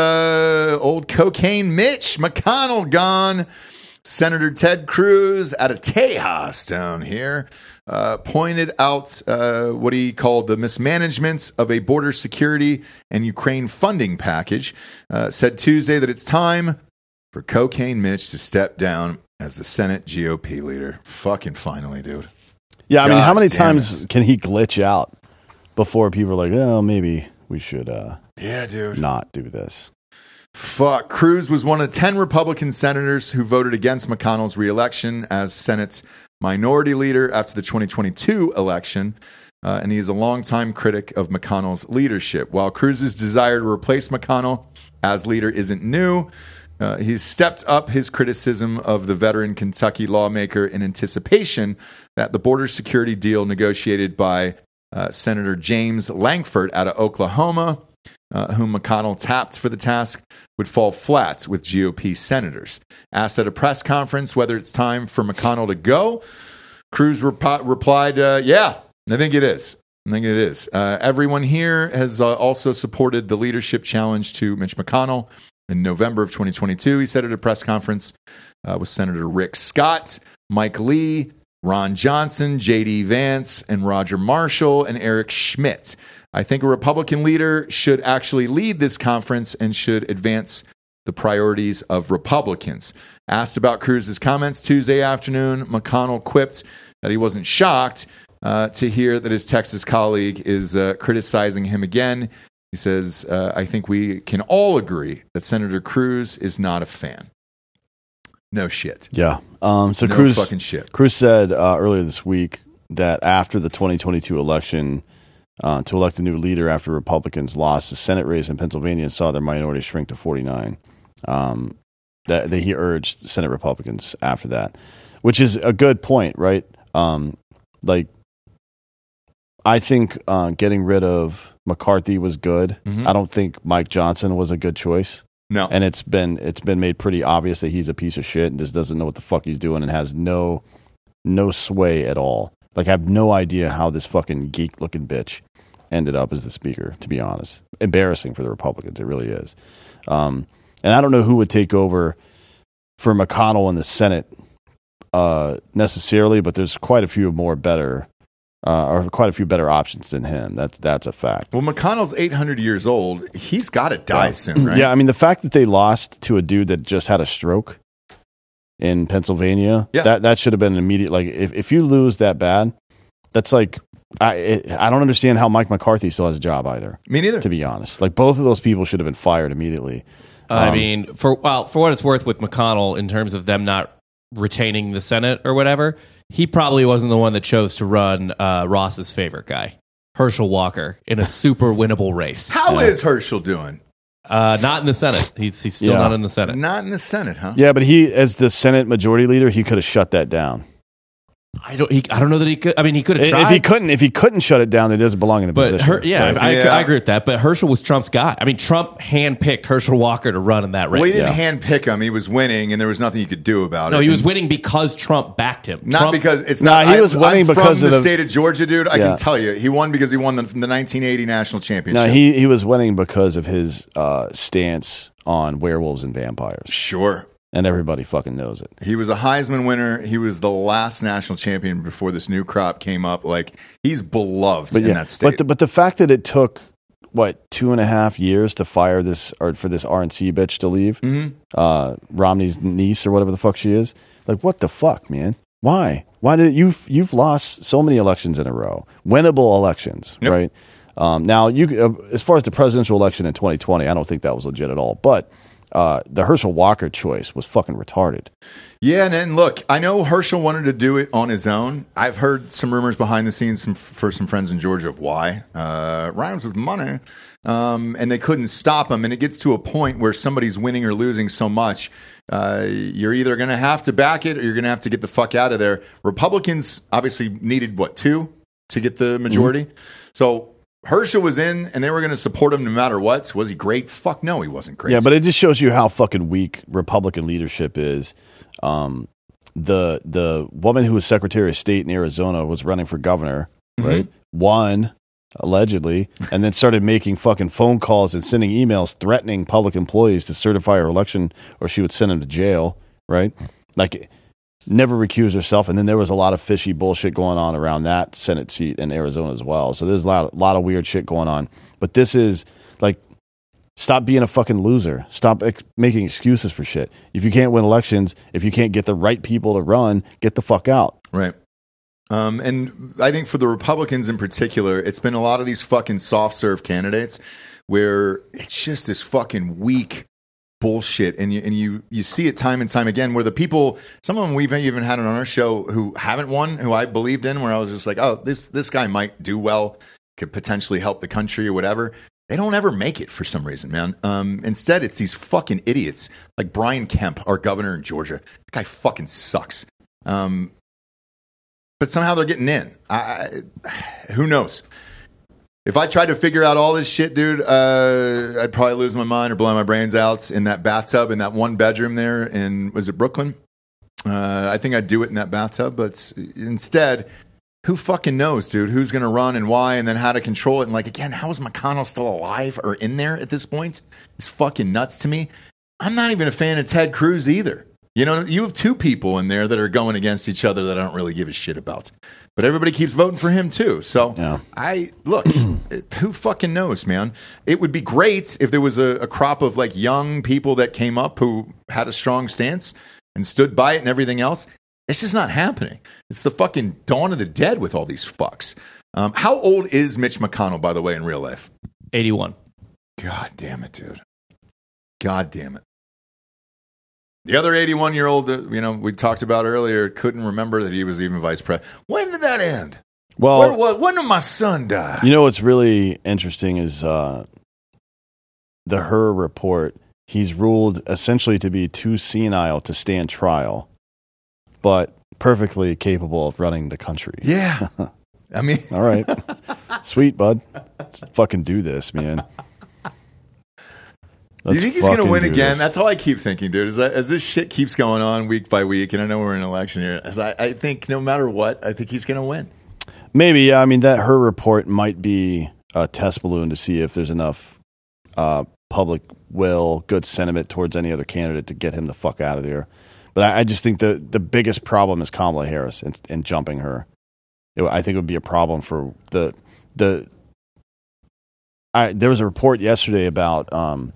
old cocaine Mitch McConnell gone. Senator Ted Cruz out of Tejas down here pointed out what he called the mismanagements of a border security and Ukraine funding package. Said Tuesday that it's time for cocaine Mitch to step down as the Senate GOP leader. Fucking finally, dude. Yeah, I mean, God how many damn times it. can he glitch out before people are like, oh, maybe we should Yeah, dude. not do this? Fuck. Cruz was one of 10 Republican senators who voted against McConnell's reelection as Senate's minority leader after the 2022 election. And he is a longtime critic of McConnell's leadership. While Cruz's desire to replace McConnell as leader isn't new, he's stepped up his criticism of the veteran Kentucky lawmaker in anticipation that the border security deal negotiated by Senator James Lankford out of Oklahoma, whom McConnell tapped for the task, would fall flat with GOP senators. Asked at a press conference whether it's time for McConnell to go, Cruz replied, yeah, I think it is. Everyone here has also supported the leadership challenge to Mitch McConnell. In November of 2022, he said at a press conference with Senator Rick Scott, Mike Lee, Ron Johnson, J.D. Vance, and Roger Marshall, and Eric Schmidt. I think a Republican leader should actually lead this conference and should advance the priorities of Republicans. Asked about Cruz's comments Tuesday afternoon, McConnell quipped that he wasn't shocked to hear that his Texas colleague is criticizing him again. He says, I think we can all agree that Senator Cruz is not a fan. No shit. Yeah. So No Cruz fucking shit. Cruz said earlier this week that after the 2022 election, to elect a new leader after Republicans lost the Senate race in Pennsylvania and saw their minority shrink to 49, that he urged Senate Republicans after that, which is a good point, right? I think getting rid of McCarthy was good. Mhm. I don't think Mike Johnson was a good choice. No. And it's been made pretty obvious that he's a piece of shit and just doesn't know what the fuck he's doing and has no sway at all. Like, I have no idea how this fucking geek-looking bitch ended up as the speaker, to be honest. Embarrassing for the Republicans. It really is. And I don't know who would take over for McConnell in the Senate necessarily, but there's quite a few better options than him. That's a fact. Well, McConnell's 800 years old. He's got to die soon, right? Yeah, I mean, the fact that they lost to a dude that just had a stroke in Pennsylvania, that should have been an immediate, like, if you lose that bad, that's like, I don't understand how Mike McCarthy still has a job either. Me neither. To be honest. Like, both of those people should have been fired immediately. I mean, for what it's worth with McConnell in terms of them not retaining the Senate or whatever, he probably wasn't the one that chose to run Ross's favorite guy, Herschel Walker, in a super winnable race. How is Herschel doing? Not in the Senate. He's still not in the Senate. Not in the Senate, huh? Yeah, but he, as the Senate Majority Leader, he could have shut that down. I don't know that he could. I mean, he could have tried. If he couldn't shut it down, then he doesn't belong in the position. I agree with that. But Herschel was Trump's guy. I mean, Trump handpicked Herschel Walker to run in that race. Well, he didn't handpick him. He was winning, and there was nothing you could do about it. No, he was winning because Trump backed him. Because it's not. He was winning because from of the state of Georgia, dude. I can tell you, he won because he won the 1980 national championship. No, he was winning because of his stance on werewolves and vampires. Sure. And everybody fucking knows it. He was a Heisman winner. He was the last national champion before this new crop came up. Like, he's beloved in that state. But the fact that it took, 2.5 years to fire this, or for this RNC bitch to leave, Romney's niece or whatever the fuck she is, like, what the fuck, man? Why? Why did you've lost so many elections in a row, winnable elections, right? Now, as far as the presidential election in 2020, I don't think that was legit at all, but the Herschel Walker choice was fucking retarded. Yeah, and look, I know Herschel wanted to do it on his own. I've heard some rumors behind the scenes for some friends in Georgia of why. Rhymes with money. And they couldn't stop him. And it gets to a point where somebody's winning or losing so much, you're either going to have to back it or you're going to have to get the fuck out of there. Republicans obviously needed, 2 to get the majority? So Herschel was in, and they were going to support him no matter what. Was he great? Fuck no, he wasn't great. Yeah, but it just shows you how fucking weak Republican leadership is. The woman who was Secretary of State in Arizona was running for governor, right? Won, allegedly, and then started making fucking phone calls and sending emails threatening public employees to certify her election or she would send them to jail, right? Like, never recused herself, and then there was a lot of fishy bullshit going on around that Senate seat in Arizona as well. So there's a lot of weird shit going on. But this is like, stop being a fucking loser. Stop making excuses for shit. If you can't win elections, if you can't get the right people to run, get the fuck out. Right. And I think for the Republicans in particular, it's been a lot of these fucking soft serve candidates where it's just this fucking weak bullshit, and you see it time and time again where the people, some of them we've even had on our show who haven't won, who I believed in, where I was just like, oh, this guy might do well, could potentially help the country or whatever. They don't ever make it for some reason, man. Instead, it's these fucking idiots like Brian Kemp, our governor in Georgia. That guy fucking sucks. But somehow they're getting in. Who knows? If I tried to figure out all this shit, dude, I'd probably lose my mind or blow my brains out in that bathtub in that one bedroom there in, was it Brooklyn? I think I'd do it in that bathtub, but instead, who fucking knows, dude? Who's going to run and why, and then how to control it? And like, again, how is McConnell still alive or in there at this point? It's fucking nuts to me. I'm not even a fan of Ted Cruz either. You know, you have 2 people in there that are going against each other that I don't really give a shit about. But everybody keeps voting for him too. So look, who fucking knows, man? It would be great if there was a crop of like young people that came up who had a strong stance and stood by it and everything else. It's just not happening. It's the fucking dawn of the dead with all these fucks. How old is Mitch McConnell, by the way, in real life? 81. God damn it, dude. God damn it. The other 81-year-old that, we talked about earlier couldn't remember that he was even vice president. When did that end? Well, when did my son die? You know what's really interesting is the Hur report. He's ruled essentially to be too senile to stand trial, but perfectly capable of running the country. Yeah. I mean, all right. Sweet, bud. Let's fucking do this, man. Do you think he's going to win again? That's all I keep thinking, dude. As this shit keeps going on week by week, and I know we're in an election year, I think no matter what, I think he's going to win. Maybe, yeah. I mean, that Hur report might be a test balloon to see if there's enough public will, good sentiment towards any other candidate to get him the fuck out of there. But I just think the biggest problem is Kamala Harris and jumping her. I think it would be a problem for there was a report yesterday about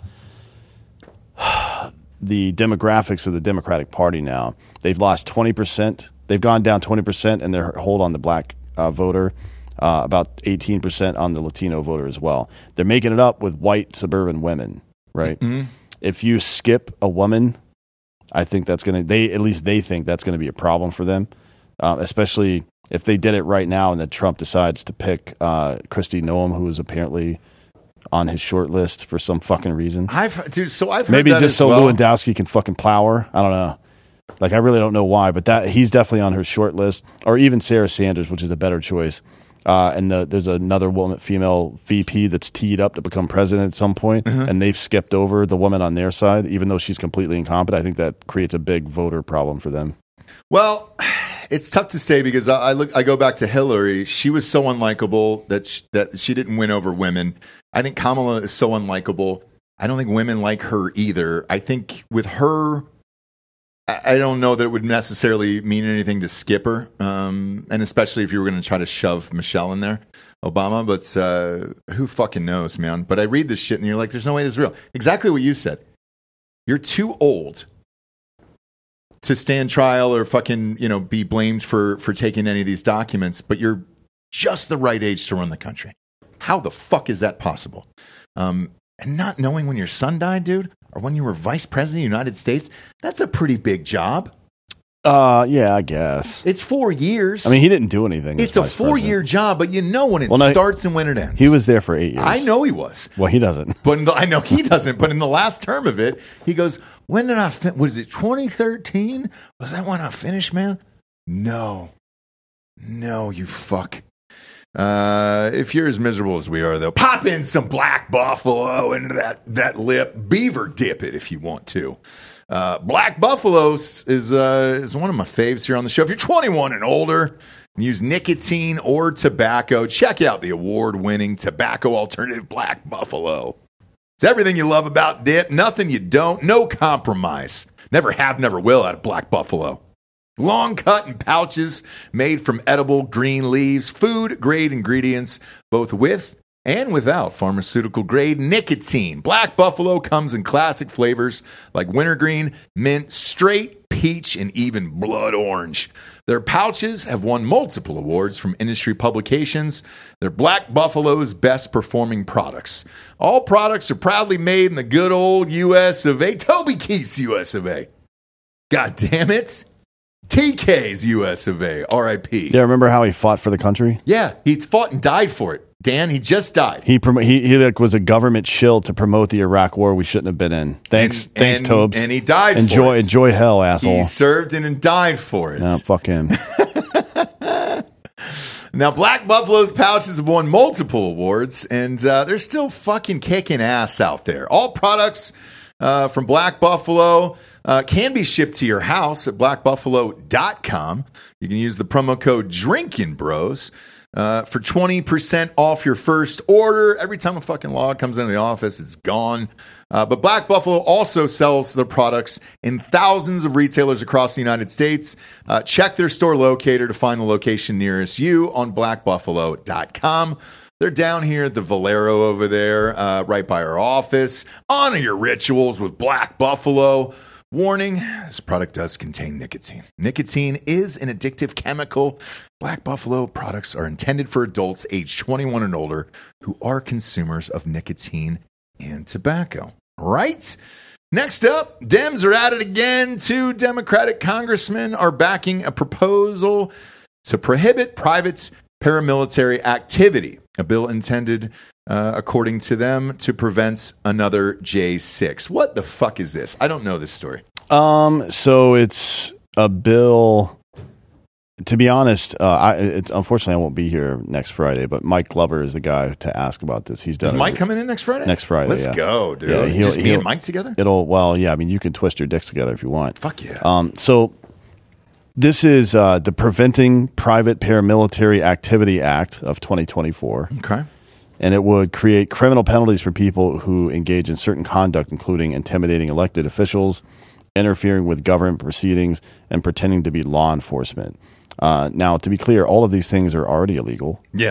the demographics of the Democratic Party now. They've lost 20%. They've gone down 20% in their hold on the black voter, about 18% on the Latino voter as well. They're making it up with white suburban women, right? if you skip a woman, I think that's going to, they think that's going to be a problem for them, especially if they did it right now and then Trump decides to pick Kristi Noem, who is apparently on his short list for some fucking reason. I've heard maybe that just as so well. Lewandowski can fucking plow her. I don't know. Like, I really don't know why, but that he's definitely on her short list, or even Sarah Sanders, which is a better choice. And there's another woman, female VP, that's teed up to become president at some point, and they've skipped over the woman on their side, even though she's completely incompetent. I think that creates a big voter problem for them. Well, it's tough to say because I go back to Hillary. She was so unlikable that she didn't win over women. I think Kamala is so unlikable. I don't think women like her either. I think with her, I don't know that it would necessarily mean anything to skip her, and especially if you were going to try to shove Michelle in there, Obama. But who fucking knows, man? But I read this shit and you're like, there's no way this is real. Exactly what you said. You're too old to stand trial or fucking, be blamed for taking any of these documents, but you're just the right age to run the country. How the fuck is that possible? And not knowing when your son died, dude, or when you were vice president of the United States, that's a pretty big job. Yeah, I guess. It's 4 years. I mean, he didn't do anything. It's a 4-year job, but you know when it starts and when it ends. He was there for 8 years. I know he was. Well, he doesn't. But I know he doesn't. But in the last term of it, he goes, when did I was it 2013? Was that when I finished, man? No, you fuck. If you're as miserable as we are, though, pop in some Black Buffalo into that lip. Beaver dip it if you want to. Black Buffalo is one of my faves here on the show. If you're 21 and older and use nicotine or tobacco, check out the award-winning tobacco alternative Black Buffalo. It's everything you love about dip, nothing you don't, no compromise. Never have, never will out of Black Buffalo. Long cut in pouches made from edible green leaves, food-grade ingredients, both with and without pharmaceutical-grade nicotine. Black Buffalo comes in classic flavors like wintergreen, mint, straight, peach, and even blood orange. Their pouches have won multiple awards from industry publications. They're Black Buffalo's best-performing products. All products are proudly made in the good old U.S. of A. Toby Keith's U.S. of A. God damn it. TK's U.S. of A. R.I.P. Yeah, remember how he fought for the country? Yeah, he fought and died for it. Dan, he just died. He was a government shill to promote the Iraq War we shouldn't have been in. Thanks, Tobes. And he died for it. Enjoy hell, asshole. He served and died for it. No, fuck him. Now, Black Buffalo's pouches have won multiple awards, and they're still fucking kicking ass out there. All products from Black Buffalo can be shipped to your house at blackbuffalo.com. You can use the promo code DRINKINBROS for 20% off your first order. Every time a fucking log comes into the office, it's gone. But Black Buffalo also sells their products in thousands of retailers across the United States. Check their store locator to find the location nearest you on blackbuffalo.com. They're down here at the Valero over there, right by our office. Honor your rituals with Black Buffalo. Warning, this product does contain nicotine. Nicotine is an addictive chemical. Black Buffalo products are intended for adults aged 21 and older who are consumers of nicotine and tobacco. Right? Next up, Dems are at it again. 2 Democratic congressmen are backing a proposal to prohibit private paramilitary activity, a bill intended, according to them, to prevent another J6. What the fuck is this? I don't know this story. So it's a bill. To be honest, unfortunately I won't be here next Friday, but Mike Glover is the guy to ask about this. Is Mike coming in next Friday? Next Friday, Let's go, dude. Yeah, just me and Mike together? I mean, you can twist your dicks together if you want. Fuck yeah. So this is the Preventing Private Paramilitary Activity Act of 2024. Okay. And it would create criminal penalties for people who engage in certain conduct, including intimidating elected officials, interfering with government proceedings, and pretending to be law enforcement. Now, to be clear, all of these things are already illegal. Yeah.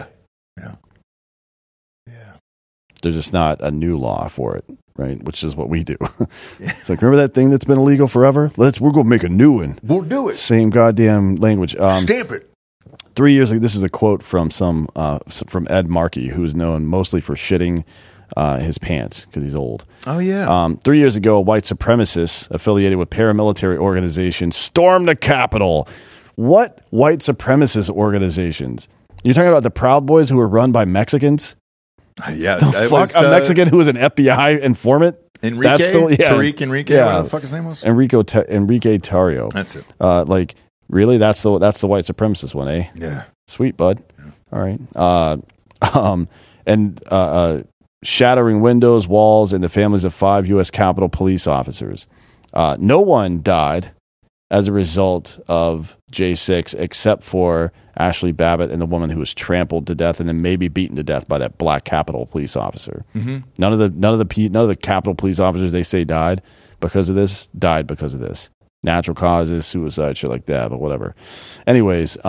There's just not a new law for it, right? Which is what we do. It's like, remember that thing that's been illegal forever? We're going to make a new one. We'll do it. Same goddamn language. Stamp it. 3 years ago, this is a quote from from Ed Markey, who is known mostly for shitting his pants because he's old. Oh, yeah. 3 years ago, a white supremacist affiliated with paramilitary organizations stormed the Capitol. What white supremacist organizations? You're talking about the Proud Boys who were run by Mexicans? Yeah. The fuck? A Mexican who was an FBI informant? Enrique? Tariq Enrique? Yeah. Whatever the fuck his name was? Enrique Tarrio. That's it. Like, really? That's the white supremacist one, eh? Yeah. Sweet, bud. Yeah. All right. And shattering windows, walls, and the families of 5 U.S. Capitol police officers. No one died as a result of J6 except for Ashley Babbitt and the woman who was trampled to death and then maybe beaten to death by that black Capitol police officer. Mm-hmm. None of the Capitol police officers they say died because of this. Natural causes, suicide, shit like that, but whatever. Anyways,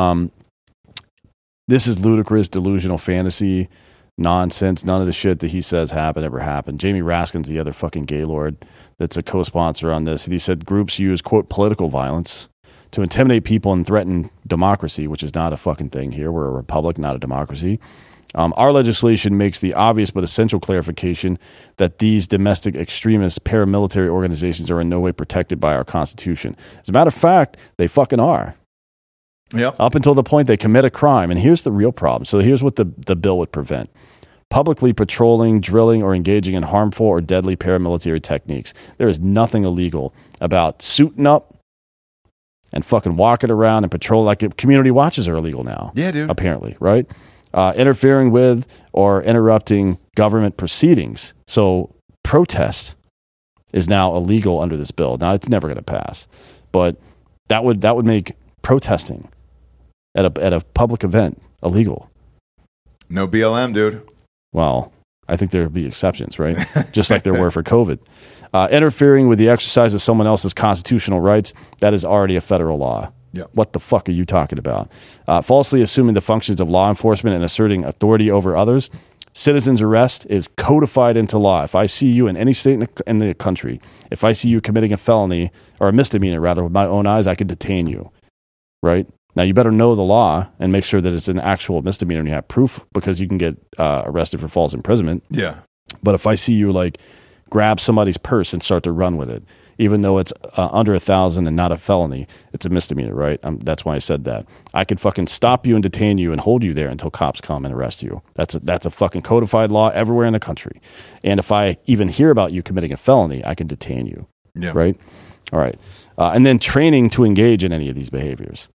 this is ludicrous, delusional fantasy nonsense. None of the shit that he says ever happened. Jamie Raskin's the other fucking gaylord that's a co-sponsor on this. And he said groups use, quote, political violence to intimidate people and threaten democracy, which is not a fucking thing here. We're a republic, not a democracy. Our legislation makes the obvious but essential clarification that these domestic extremist paramilitary organizations are in no way protected by our Constitution. As a matter of fact, they fucking are. Yep. Up until the point they commit a crime. And here's the real problem. So here's what the bill would prevent. Publicly patrolling, drilling, or engaging in harmful or deadly paramilitary techniques. There is nothing illegal about suiting up and fucking walking around and patrol. Like community watches are illegal now. Yeah, dude. Apparently, right? Interfering with or interrupting government proceedings. So protest is now illegal under this bill. Now it's never going to pass, but that would make protesting at a public event illegal. No BLM, dude. Well, I think there would be exceptions, right? Just like there were for COVID. Interfering with the exercise of someone else's constitutional rights, that is already a federal law. Yep. What the fuck are you talking about? Falsely assuming the functions of law enforcement and asserting authority over others. Citizen's arrest is codified into law. If I see you in any state in the country, if I see you committing a felony, or a misdemeanor rather, with my own eyes, I could detain you, right? Now, you better know the law and make sure that it's an actual misdemeanor and you have proof, because you can get arrested for false imprisonment. Yeah. But if I see you like grab somebody's purse and start to run with it, even though it's under 1,000 and not a felony, it's a misdemeanor, right? That's why I said that. I could fucking stop you and detain you and hold you there until cops come and arrest you. That's a fucking codified law everywhere in the country. And if I even hear about you committing a felony, I can detain you. Yeah. Right? All right. And then training to engage in any of these behaviors.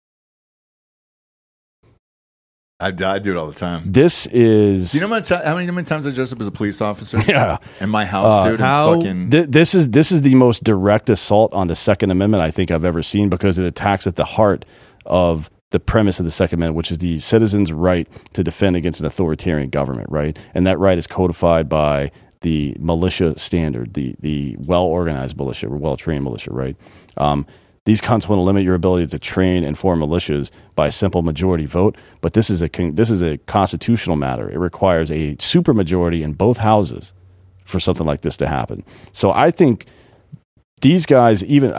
I do it all the time. This is... Do you know how many times I dressed up as a police officer? Yeah. In my house, dude. This is the most direct assault on the Second Amendment I think I've ever seen, because it attacks at the heart of the premise of the Second Amendment, which is the citizen's right to defend against an authoritarian government, right? And that right is codified by the militia standard, the well-organized militia or well-trained militia, right? These cunts want to limit your ability to train and form militias by a simple majority vote, but this is a constitutional matter. It requires a supermajority in both houses for something like this to happen. So I think these guys, even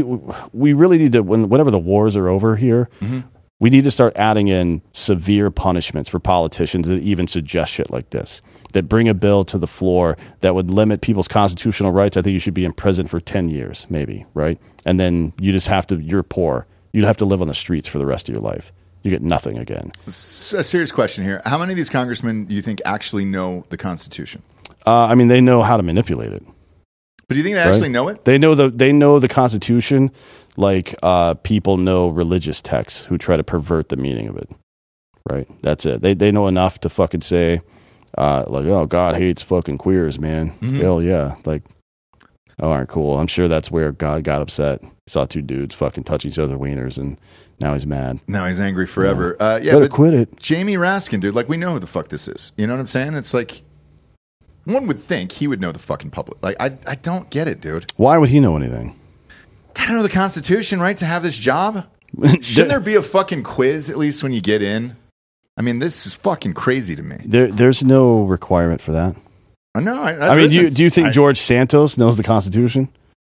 we really need to, whenever the wars are over here, mm-hmm. we need to start adding in severe punishments for politicians that even suggest shit like this, that bring a bill to the floor that would limit people's constitutional rights. I think you should be in prison for 10 years, maybe, right? And then you just have to, you're poor. You'd have to live on the streets for the rest of your life. You get nothing again. A serious question here. How many of these congressmen do you think actually know the Constitution? I mean, they know how to manipulate it. But do you think they actually know it? They know the Constitution like people know religious texts who try to pervert the meaning of it, right? That's it. They know enough to fucking say, like, oh, God hates fucking queers, man. Mm-hmm. Hell yeah. Like, oh, aren't cool. I'm sure that's where God got upset. He saw two dudes fucking touch each other's wieners, and now he's mad. Now he's angry forever. Yeah, but quit it. Jamie Raskin, dude, like, we know who the fuck this is. You know what I'm saying? It's like, one would think he would know the fucking public. Like, I don't get it, dude. Why would he know anything? Gotta know the Constitution, right, to have this job? Shouldn't there be a fucking quiz at least when you get in? I mean, this is fucking crazy to me. There's no requirement for that. I know. I mean, do you think George Santos knows the Constitution?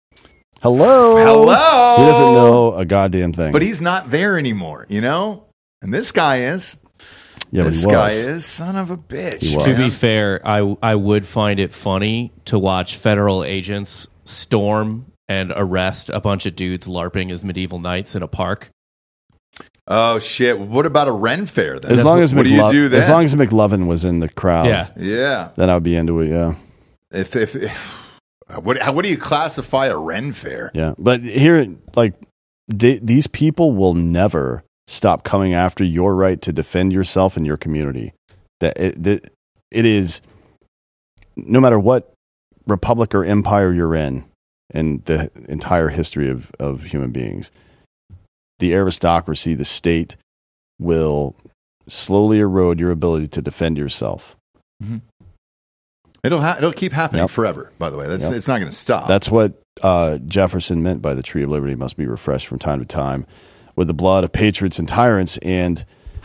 Hello? He doesn't know a goddamn thing. But he's not there anymore, you know? And this guy is. Yeah, this but he guy was. is son of a bitch. He was. To be fair, I would find it funny to watch federal agents storm and arrest a bunch of dudes LARPing as medieval knights in a park. Oh shit! What about a Ren Fair then? As long as what do you do then? As long as McLovin was in the crowd, yeah, then I'd be into it. Yeah. If what do you classify a Ren Fair? Yeah, but here, like, these people will never stop coming after your right to defend yourself and your community. That it is, no matter what republic or empire you're in the entire history of human beings, the aristocracy, the state, will slowly erode your ability to defend yourself. Mm-hmm. It'll keep happening forever. By the way, it's not going to stop. That's what Jefferson meant by the Tree of Liberty must be refreshed from time to time with the blood of patriots and tyrants. And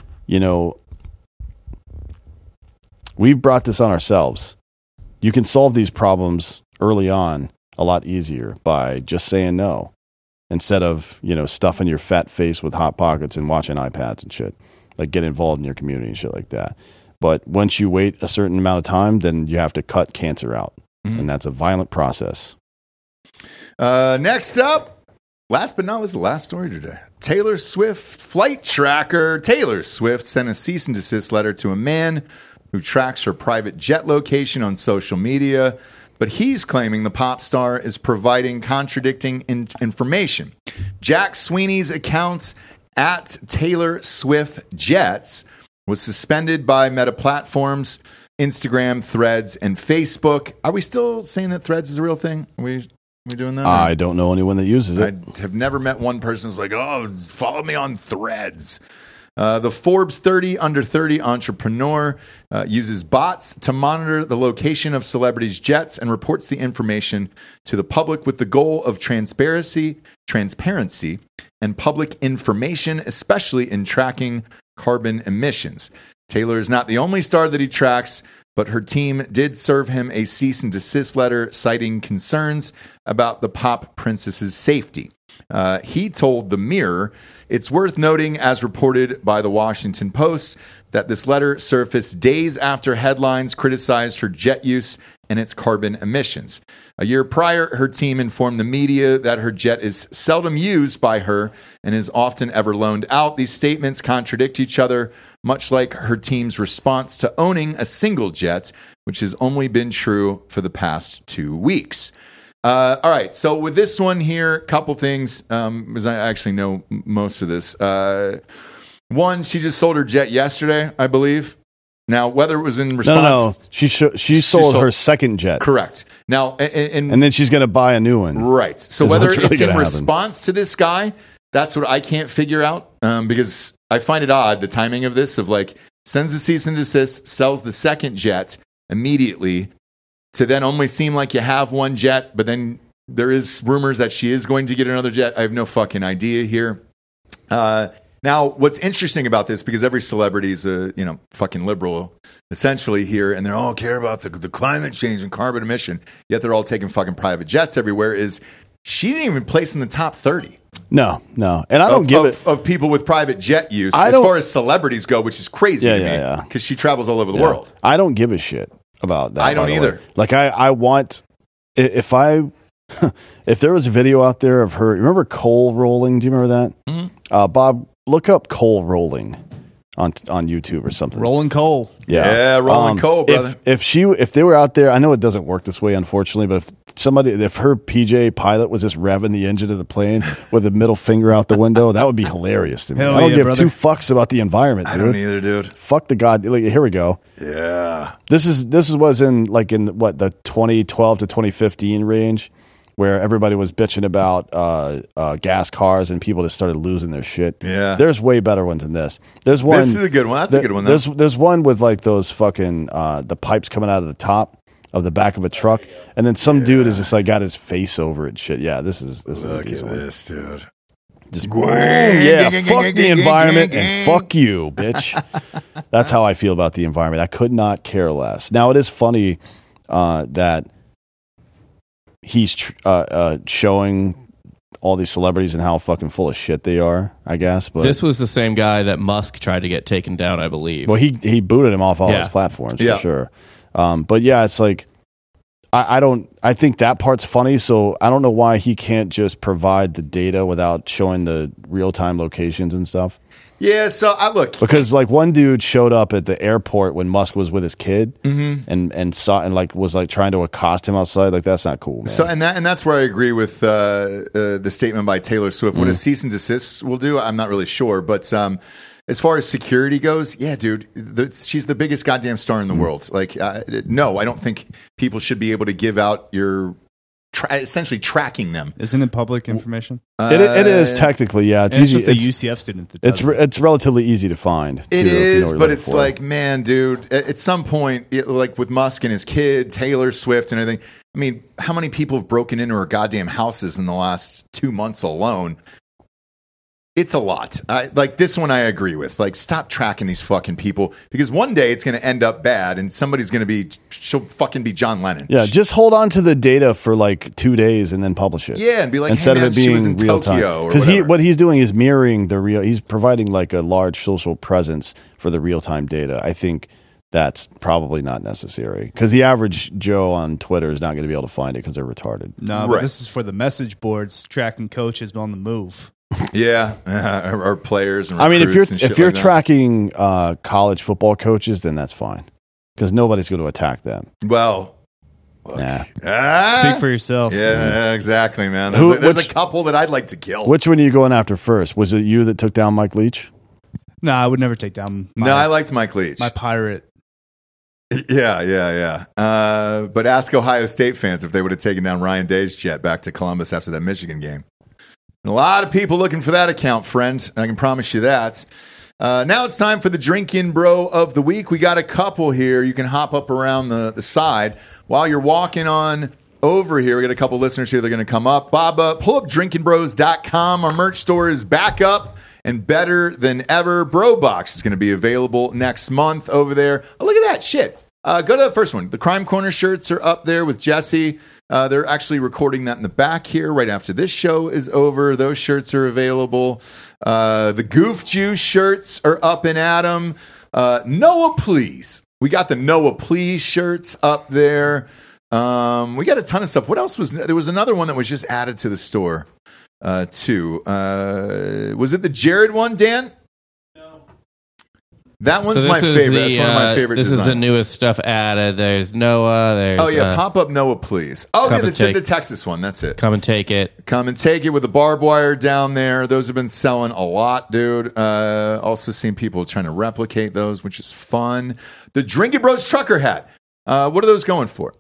we've brought this on ourselves. You can solve these problems early on a lot easier by just saying no instead of stuffing your fat face with Hot Pockets and watching iPads and shit. Like, get involved in your community and shit like that. But once you wait a certain amount of time, then you have to cut cancer out. Mm-hmm. And that's a violent process. Next up, last but not least, the last story today. Taylor Swift flight tracker. Taylor Swift sent a cease and desist letter to a man who tracks her private jet location on social media. But he's claiming the pop star is providing contradicting information. Jack Sweeney's accounts at Taylor Swift Jets was suspended by Meta platforms, Instagram, Threads, and Facebook. Are we still saying that Threads is a real thing? Are we doing that? I don't know anyone that uses it. I have never met one person who's like, oh, follow me on Threads. The Forbes 30 under 30 entrepreneur uses bots to monitor the location of celebrities' jets and reports the information to the public with the goal of transparency, and public information, especially in tracking carbon emissions. Taylor is not the only star that he tracks, but her team did serve him a cease and desist letter citing concerns about the pop princess's safety. He told The Mirror, it's worth noting, as reported by the Washington Post, that this letter surfaced days after headlines criticized her jet use and its carbon emissions. A year prior, her team informed the media that her jet is seldom used by her and is often ever loaned out. These statements contradict each other, much like her team's response to owning a single jet, which has only been true for the past 2 weeks. All right, so with this one here, a couple things, because I actually know most of this. One, she just sold her jet yesterday, I believe. Now, whether it was in response... No. She sold her second jet. Correct. Now, and then she's going to buy a new one. Right. So whether it's in response to this guy, that's what I can't figure out, because I find it odd, the timing of this, of like, sends the cease and desist, sells the second jet immediately, to then only seem like you have one jet, but then there is rumors that she is going to get another jet. I have no fucking idea here. Now, what's interesting about this, because every celebrity is a fucking liberal, essentially here, and they all care about the climate change and carbon emission, yet they're all taking fucking private jets everywhere, is she didn't even place in the top 30. No. And I don't give it... Of people with private jet use, as far as celebrities go, which is crazy to me, because she travels all over the world. I don't give a shit about that. I don't either. Like, I want... If there was a video out there of her... Remember Cole Rolling? Do you remember that? Mm-hmm. Bob, look up Cole Rolling on YouTube or something. Rolling Cole. Yeah, Rolling Cole, brother. If they were out there, I know it doesn't work this way, unfortunately, but if her PJ Pilot was just revving the engine of the plane with a middle finger out the window, that would be hilarious to me. Hell I don't yeah, give brother. two fucks about the environment, dude. I don't either, dude. Fuck the god. Like, here we go. Yeah. This was in the 2012 to 2015 range, where everybody was bitching about gas cars and people just started losing their shit. Yeah. There's way better ones than this. There's one. This is a good one. That's a good one, though. There's one with like those fucking the pipes coming out of the top of the back of a truck, and then some dude is just like got his face over it and shit. Yeah, this is a decent one. This, dude. Just fuck the environment and fuck you, bitch. That's how I feel about the environment. I could not care less. Now, it is funny that he's showing all these celebrities and how fucking full of shit they are, I guess. But This was the same guy that Musk tried to get taken down, I believe. well, he booted him off all Yeah. his platforms Yeah. for sure. But yeah, it's like I think that part's funny. So I don't know why he can't just provide the data without showing the real time locations and stuff. Yeah, so I look Because like one dude showed up at the airport when Musk was with his kid and saw and like was like trying to accost him outside. Like that's not cool, man. So and that's where I agree with the statement by Taylor Swift. What a cease and desist will do, I'm not really sure. But as far as security goes, yeah, dude, she's the biggest goddamn star in the world. Like, no, I don't think people should be able to give out your essentially tracking them. Isn't it public information? It is technically, yeah. It's And it's easy. just a UCF student that does it. It's relatively easy to find. It too, if you know is, what you're but looking it's for. like, man, dude, at some point, like with Musk and his kid, Taylor Swift and everything, I mean, how many people have broken into our goddamn houses in the last 2 months alone? It's a lot. Like this one I agree with. Like, stop tracking these fucking people because one day it's going to end up bad and somebody's going to she'll fucking be John Lennon. yeah, just hold on to the data for like 2 days and then publish it. Yeah, and be like, instead hey, man, of it she was being in real Tokyo time. or Because whatever. what he's doing is mirroring the real. He's providing like a large social presence for the real time data. I think that's probably not necessary because the average Joe on Twitter is not going to be able to find it because they're retarded. No, Right. but this is for the message boards tracking coaches on the move. Yeah, or players. And I mean, if recruits and you're shit like that. tracking college football coaches, then that's fine because nobody's going to attack them. Well, Nah. Speak for yourself. Yeah, exactly, man. Who- There's which- a couple that I'd like to kill. Which one are you going after first? Was it you that took down Mike Leach? No, I would never take down No, I liked Mike Leach. my pirate. Yeah. But ask Ohio State fans if they would have taken down Ryan Day's jet back to Columbus after that Michigan game. And a lot of people looking for that account, friend. I can promise you that. Now it's time for the Drinkin' Bro of the Week. We got a couple here. You can hop up around the side. While you're walking on over here, we got a couple listeners here that are going to come up. Bob, pull up drinkinbros.com. Our merch store is back up and better than ever. Bro Box is going to be available next month over there. Oh, look at that shit. Go to the first one. The Crime Corner shirts are up there with Jesse. They're actually recording that in the back here right after this show is over. Those shirts are available. The Goof Juice shirts are up and at 'em. Noah Please. We got the Noah Please shirts up there. We got a ton of stuff. What else was there? Was another one that was just added to the store too. Was it the Jared one, Dan? That one's my favorite. That's one of my favorite This designs. is the newest stuff added. There's Noah. There's Oh yeah, pop up Noah, please. Oh yeah, Come and take- the Texas one. That's it. come and take it. Come and take it with the barbed wire down there. Those have been selling a lot, dude. Also seen people trying to replicate those, which is fun. The Drinkin' Bros trucker hat. What are those going for?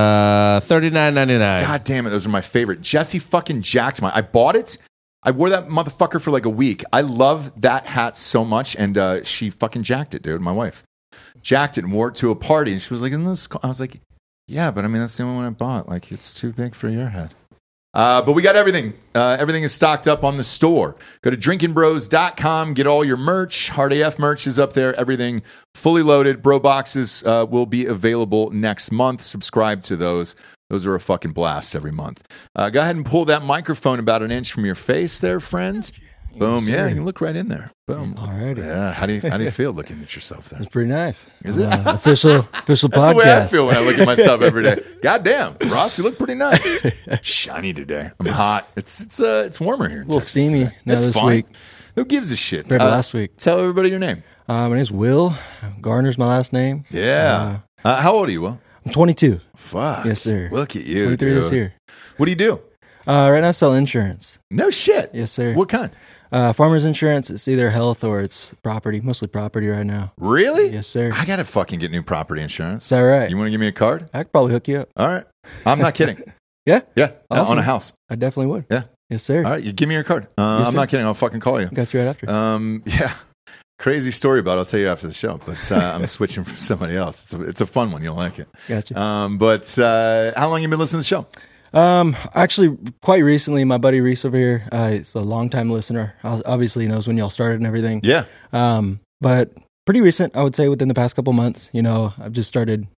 $39.99. God damn it, those are my favorite. Jesse fucking jacked mine. I bought it. I wore that motherfucker for like a week. I love that hat so much, and she fucking jacked it, dude. My wife jacked it and wore it to a party, and she was like, "Isn't this cool?" I was like, "Yeah, but I mean, that's the only one I bought. Like, it's too big for your head." But we got everything. Everything is stocked up on the store. Go to drinkinbros.com. Get all your merch. Hard AF merch is up there. Everything fully loaded. Bro boxes will be available next month. Subscribe to those. Those are a fucking blast every month. Go ahead and pull that microphone about an inch from your face there, friend. Boom. Yeah, you can look right in there. Boom. Alrighty. Yeah. How do you feel looking at yourself there? It's pretty nice. Is it? Official That's podcast. the way I feel when I look at myself every day. God damn, Ross, you look pretty nice. Shiny today. I'm hot. It's warmer here. In A little Texas steamy today. now It's this fine. week. Who gives a shit? Compared to last week. Tell everybody your name. My name's Will. Garner's my last name. Yeah. How old are you, Will? I'm 22. Fuck. Yes, sir. Look at you, 23 dude. this year. What do you do? Right now I sell insurance. No shit. Yes, sir. What kind? Farmer's insurance. It's either health or it's property. Mostly property right now. Really? Yes, sir. I gotta fucking get new property insurance. Is that right? You want to give me a card? I could probably hook you up. All right. I'm not kidding. Yeah? Yeah. Awesome. On a house. I definitely would. Yeah. Yes, sir. All right. You give me your card. Yes, I'm sir. not kidding. I'll fucking call you. Got you right after. Yeah. Crazy story about it. I'll tell you after the show, but I'm switching from somebody else. It's a fun one. You'll like it. Gotcha. But how long you been listening to the show? Actually, quite recently, my buddy Reese over here, he's a longtime listener. Obviously, he knows when y'all started and everything. Yeah. But pretty recent, I would say, within the past couple months. You know, I've just started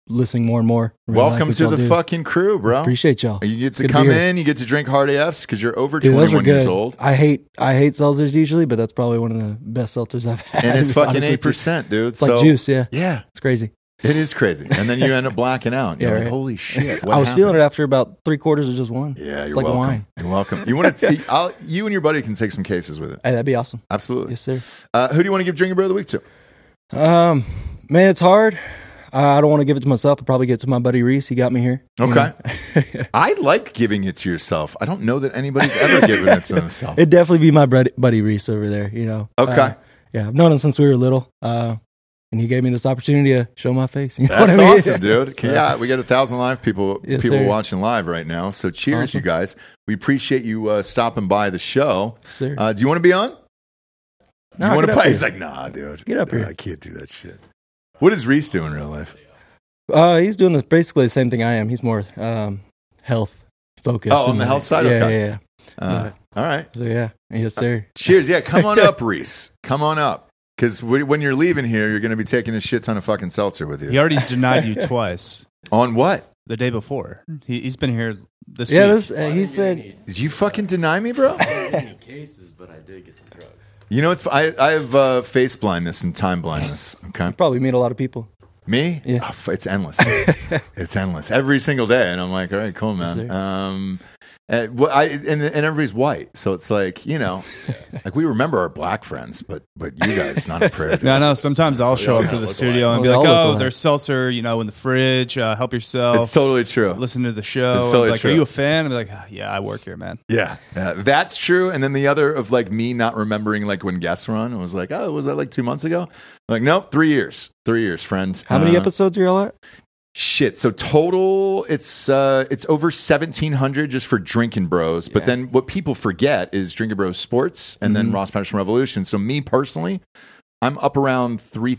listening more and more. Really Welcome like to what the y'all do. fucking crew, bro. Appreciate y'all. You get It's to good be come here. in, you get to drink hard AFs because you're over Dude, those are 21 years good. old. I hate seltzers usually, but that's probably one of the best seltzers I've had. And it's fucking honestly. 8%, dude. It's like juice, yeah. Yeah. It's crazy. It is crazy. And then you end up blacking out. You're Yeah, like, right. holy shit. I was feeling it after about 3/4 of just one. Yeah, it's you're like welcome. wine. You're welcome. You want to? You and your buddy can take some cases with it. Hey, that'd be awesome. Absolutely. Yes, sir. Who do you want to give Drinking Bro of the Week to? Man, it's hard. I don't want to give it to myself. I'll probably give it to my buddy Reese. He got me here. Okay. I like giving it to yourself. I don't know that anybody's ever given it to themselves. It'd definitely be my buddy Reese over there, you know. Okay. Yeah, I've known him since we were little. And he gave me this opportunity to show my face. You know That's what I mean? awesome, dude. Yeah, we got 1,000 live people Yes, sir. watching live right now. So cheers, Awesome. you guys. We appreciate you stopping by the show. Sir. Do you want to be on? No, you want get to up play? He's here. like, nah, dude. Get up here. I can't do that shit. What does Reese do in real life? He's doing basically the same thing I am. He's more health focused. Oh, on the health side? Yeah, Okay. yeah. All right. So yeah, yes, sir. Cheers. Yeah, come on up, Reese. Come on up. Because when you're leaving here, you're going to be taking a shit ton of fucking seltzer with you. He already denied you twice. On what? The day before. He's been here this Yeah, week. he said. Did you fucking deny me, bro? cases, but I did get some drugs. You know, I have face blindness and time blindness. Okay. Probably meet a lot of people. Me? Yeah. Oh, it's endless. It's endless every single day, and I'm like, all right, cool, man. And everybody's white, so it's like, you know, like we remember our black friends, but you guys not a prayer. No. Sometimes I'll show up to the studio and be like, "Oh, there's seltzer, in the fridge. Help yourself." It's totally true. Listen to the show. It's totally like, true. are you a fan? I'm like, yeah, I work here, man. Yeah, that's true. And then the other of like me not remembering like when guests were on, it was like, oh, was that like 2 months ago? Like, nope, 3 years. 3 years, friends. How many episodes are y'all at? Shit. So total, it's over 1,700 just for Drinking Bros. But then what people forget is Drinking Bros Sports and then Ross Patterson Revolution. So me personally, I'm up around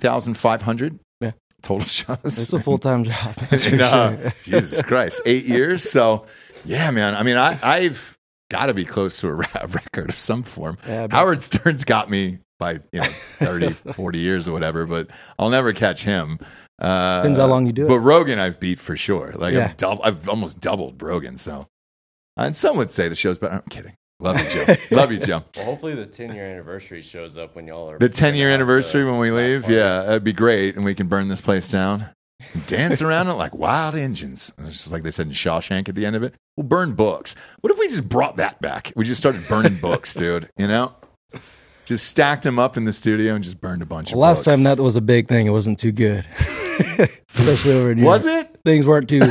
3,500. Yeah. Total shows. It's a full-time job. No, Jesus Christ, 8 years. So yeah, man. I mean, I've got to be close to a record of some form. Yeah, Howard Stern's got me by 30, 40 years or whatever, but I'll never catch him. Depends how long you do it. But Rogan I've beat for sure. Like Yeah. I've almost doubled Rogan. So, and some would say the show's better. I'm kidding. Love you, Joe. Love you, Joe. Well, hopefully the 10-year anniversary shows up when y'all are... The 10-year anniversary when we last leave. party. Yeah, that'd be great. And we can burn this place down. Dance around it like wild engines. It's just like they said in Shawshank at the end of it. We'll burn books. What if we just brought that back? We just started burning books, dude. You know? Just stacked them up in the studio and just burned a bunch of Last books. time that was a big thing. It wasn't too good. Especially over in Europe. Was it? Things weren't too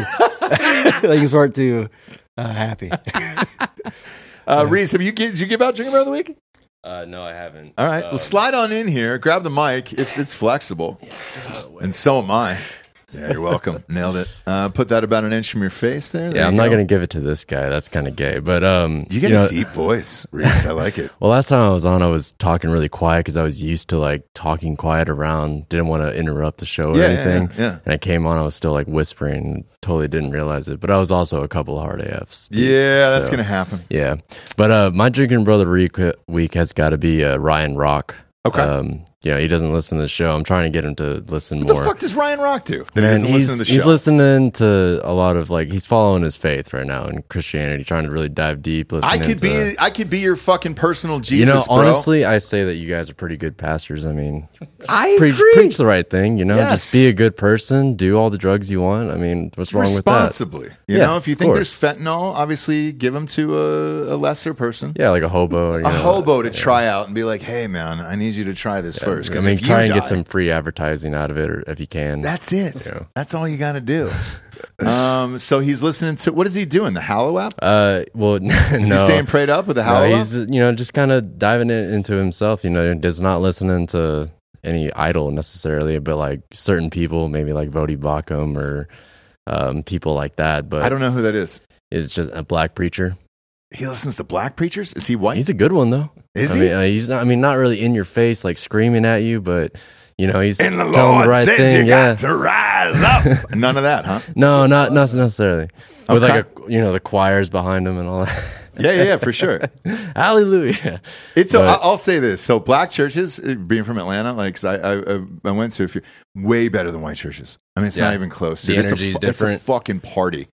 happy. Reese, did you give out Drinking Bro of the Week? No, I haven't. All right. Well, slide on in here. Grab the mic. It's flexible. And so am I. Yeah, you're welcome. Nailed it. Put that about an inch from your face there. Yeah, I'm not going to give it to this guy. That's kind of gay. But You get a deep voice, Reese. I like it. Well, last time I was on, I was talking really quiet because I was used to like talking quiet around. Didn't want to interrupt the show or anything. Yeah. And I came on, I was still like whispering. Totally didn't realize it. But I was also a couple of hard AFs. Yeah, that's So, going to happen. Yeah. But my Drinking Brother week has got to be Ryan Rock. Okay. He doesn't listen to the show. I'm trying to get him to listen What more. the fuck does Ryan Rock do? That he Man, doesn't listen to the show? he's listening to a lot of he's following his faith right now in Christianity, trying to really dive deep. I could be your fucking personal Jesus, You know, bro. honestly, I say that you guys are pretty good pastors. I mean, I preach the right thing. Yes. Just be a good person. Do all the drugs you want. I mean, what's wrong with that? Responsibly. You know, if you think there's fentanyl, obviously give them to a lesser person. Yeah, like a hobo. A hobo to try out and be like, hey, man, I need you to try this first. I 'cause mean, if you try and get die- some free advertising out of it, or if you can. That's it. Yeah. That's all you got to do. So he's listening to, what is he doing? The Hallow app? Well, Is he staying prayed up with the Hallow No, app? he's just kind of diving into himself. Does not listening to any idol necessarily, but like certain people, maybe like Vodi Bakum or people like that. But I don't know who that is. It's just a black preacher. He listens to black preachers? Is he white? He's a good one though. Is I he? mean, he's not. I mean, not really in your face, like screaming at you, but he's And the telling Lord the right says thing. you Yeah. got to rise up. None of that, huh? No, not necessarily. With Okay. like the choirs behind him and all that. Yeah, for sure. Hallelujah. I'll say this. So black churches, being from Atlanta, like 'cause I went to a few, way better than white churches. I mean, it's not even close. The energy is different. It's a fucking party.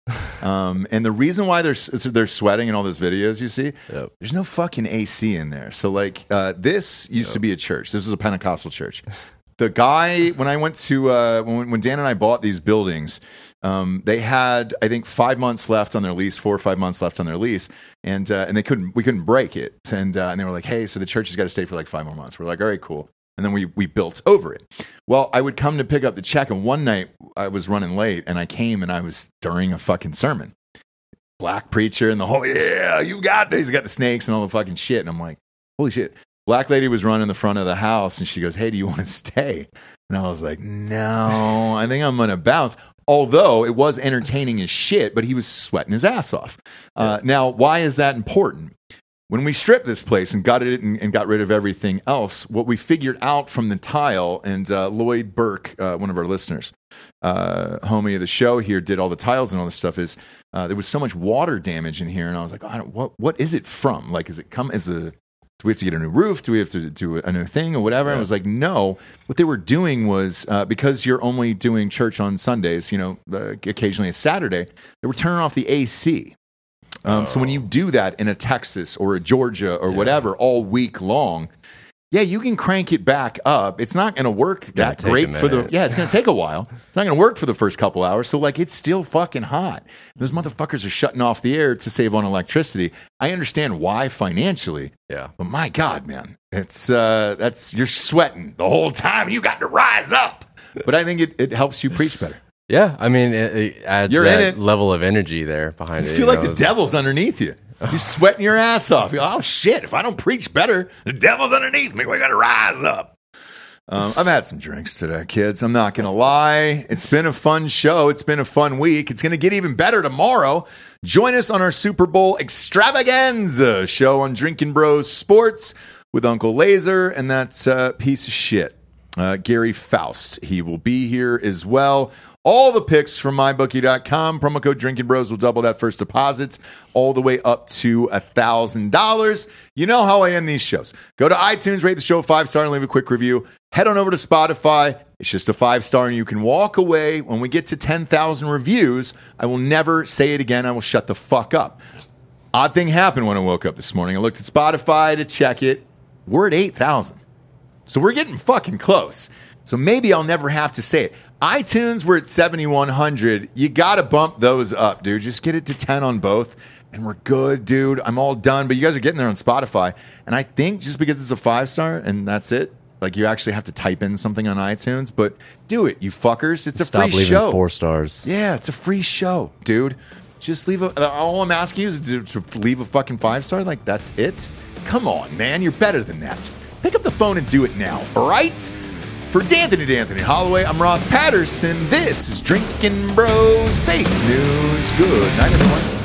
And the reason why they're sweating in all those videos you see, there's no fucking AC in there. So like this used to be a church. This was a Pentecostal church. The guy, when I went to when Dan and I bought these buildings, they had, I think, 5 months left on their lease, 4 or 5 months left on their lease, and we couldn't break it, and they were like, hey, so the church has got to stay for like 5 more months. We're like, all right, cool, and then we built over it. Well, I would come to pick up the check, and one night I was running late, and I came, and I was during a fucking sermon, black preacher, and the whole you got this, he's got the snakes and all the fucking shit, and I'm like, holy shit. Black lady was running the front of the house, and she goes, hey, do you want to stay? And I was like, no, I think I'm going to bounce. Although it was entertaining as shit, but he was sweating his ass off. Now, why is that important? When we stripped this place and got it and got rid of everything else, what we figured out from the tile, and Lloyd Burke, one of our listeners, homie of the show here, did all the tiles and all this stuff, is there was so much water damage in here, and I was like, what is it from? Like, is it come as a... Do we have to get a new roof? Do we have to do a new thing or whatever? And I was like, no. What they were doing was, because you're only doing church on Sundays, occasionally a Saturday, they were turning off the AC. So when you do that in a Texas or a Georgia or whatever all week long, you can crank it back up. It's not going to work that great for the... Yeah, it's going to take a while. It's not going to work for the first couple hours. So, like, it's still fucking hot. Those motherfuckers are shutting off the air to save on electricity. I understand why financially. Yeah. But my God, man, it's you're sweating the whole time. You got to rise up. But I think it helps you preach better. Yeah, I mean, it adds that level of energy there behind it. You feel like the devil's underneath you. You're sweating your ass off. You're like, oh, shit, if I don't preach better, the devil's underneath me. We got to rise up. I've had some drinks today, kids. I'm not going to lie. It's been a fun show. It's been a fun week. It's going to get even better tomorrow. Join us on our Super Bowl extravaganza show on Drinking Bros Sports with Uncle Laser and that piece of shit, Gary Faust. He will be here as well. All the picks from MyBookie.com. Promo code Drinking Bros will double that first deposits all the way up to $1,000. You know how I end these shows. Go to iTunes, rate the show 5-star, and leave a quick review. Head on over to Spotify. It's just a 5-star, and you can walk away. When we get to 10,000 reviews, I will never say it again. I will shut the fuck up. Odd thing happened when I woke up this morning. I looked at Spotify to check it. We're at 8,000. So we're getting fucking close. So maybe I'll never have to say it. iTunes, we're at 7,100. You got to bump those up, dude. Just get it to 10 on both, and we're good, dude. I'm all done. But you guys are getting there on Spotify. And I think just because it's a 5-star and that's it, like you actually have to type in something on iTunes. But do it, you fuckers. It's a free show. Stop leaving 4 stars. Yeah, it's a free show, dude. Just leave all I'm asking you is to leave a fucking 5-star. Like, that's it? Come on, man. You're better than that. Pick up the phone and do it now, all right? For D'Anthony Holloway, I'm Ross Patterson. This is Drinking Bros Fake News. Good night, everyone.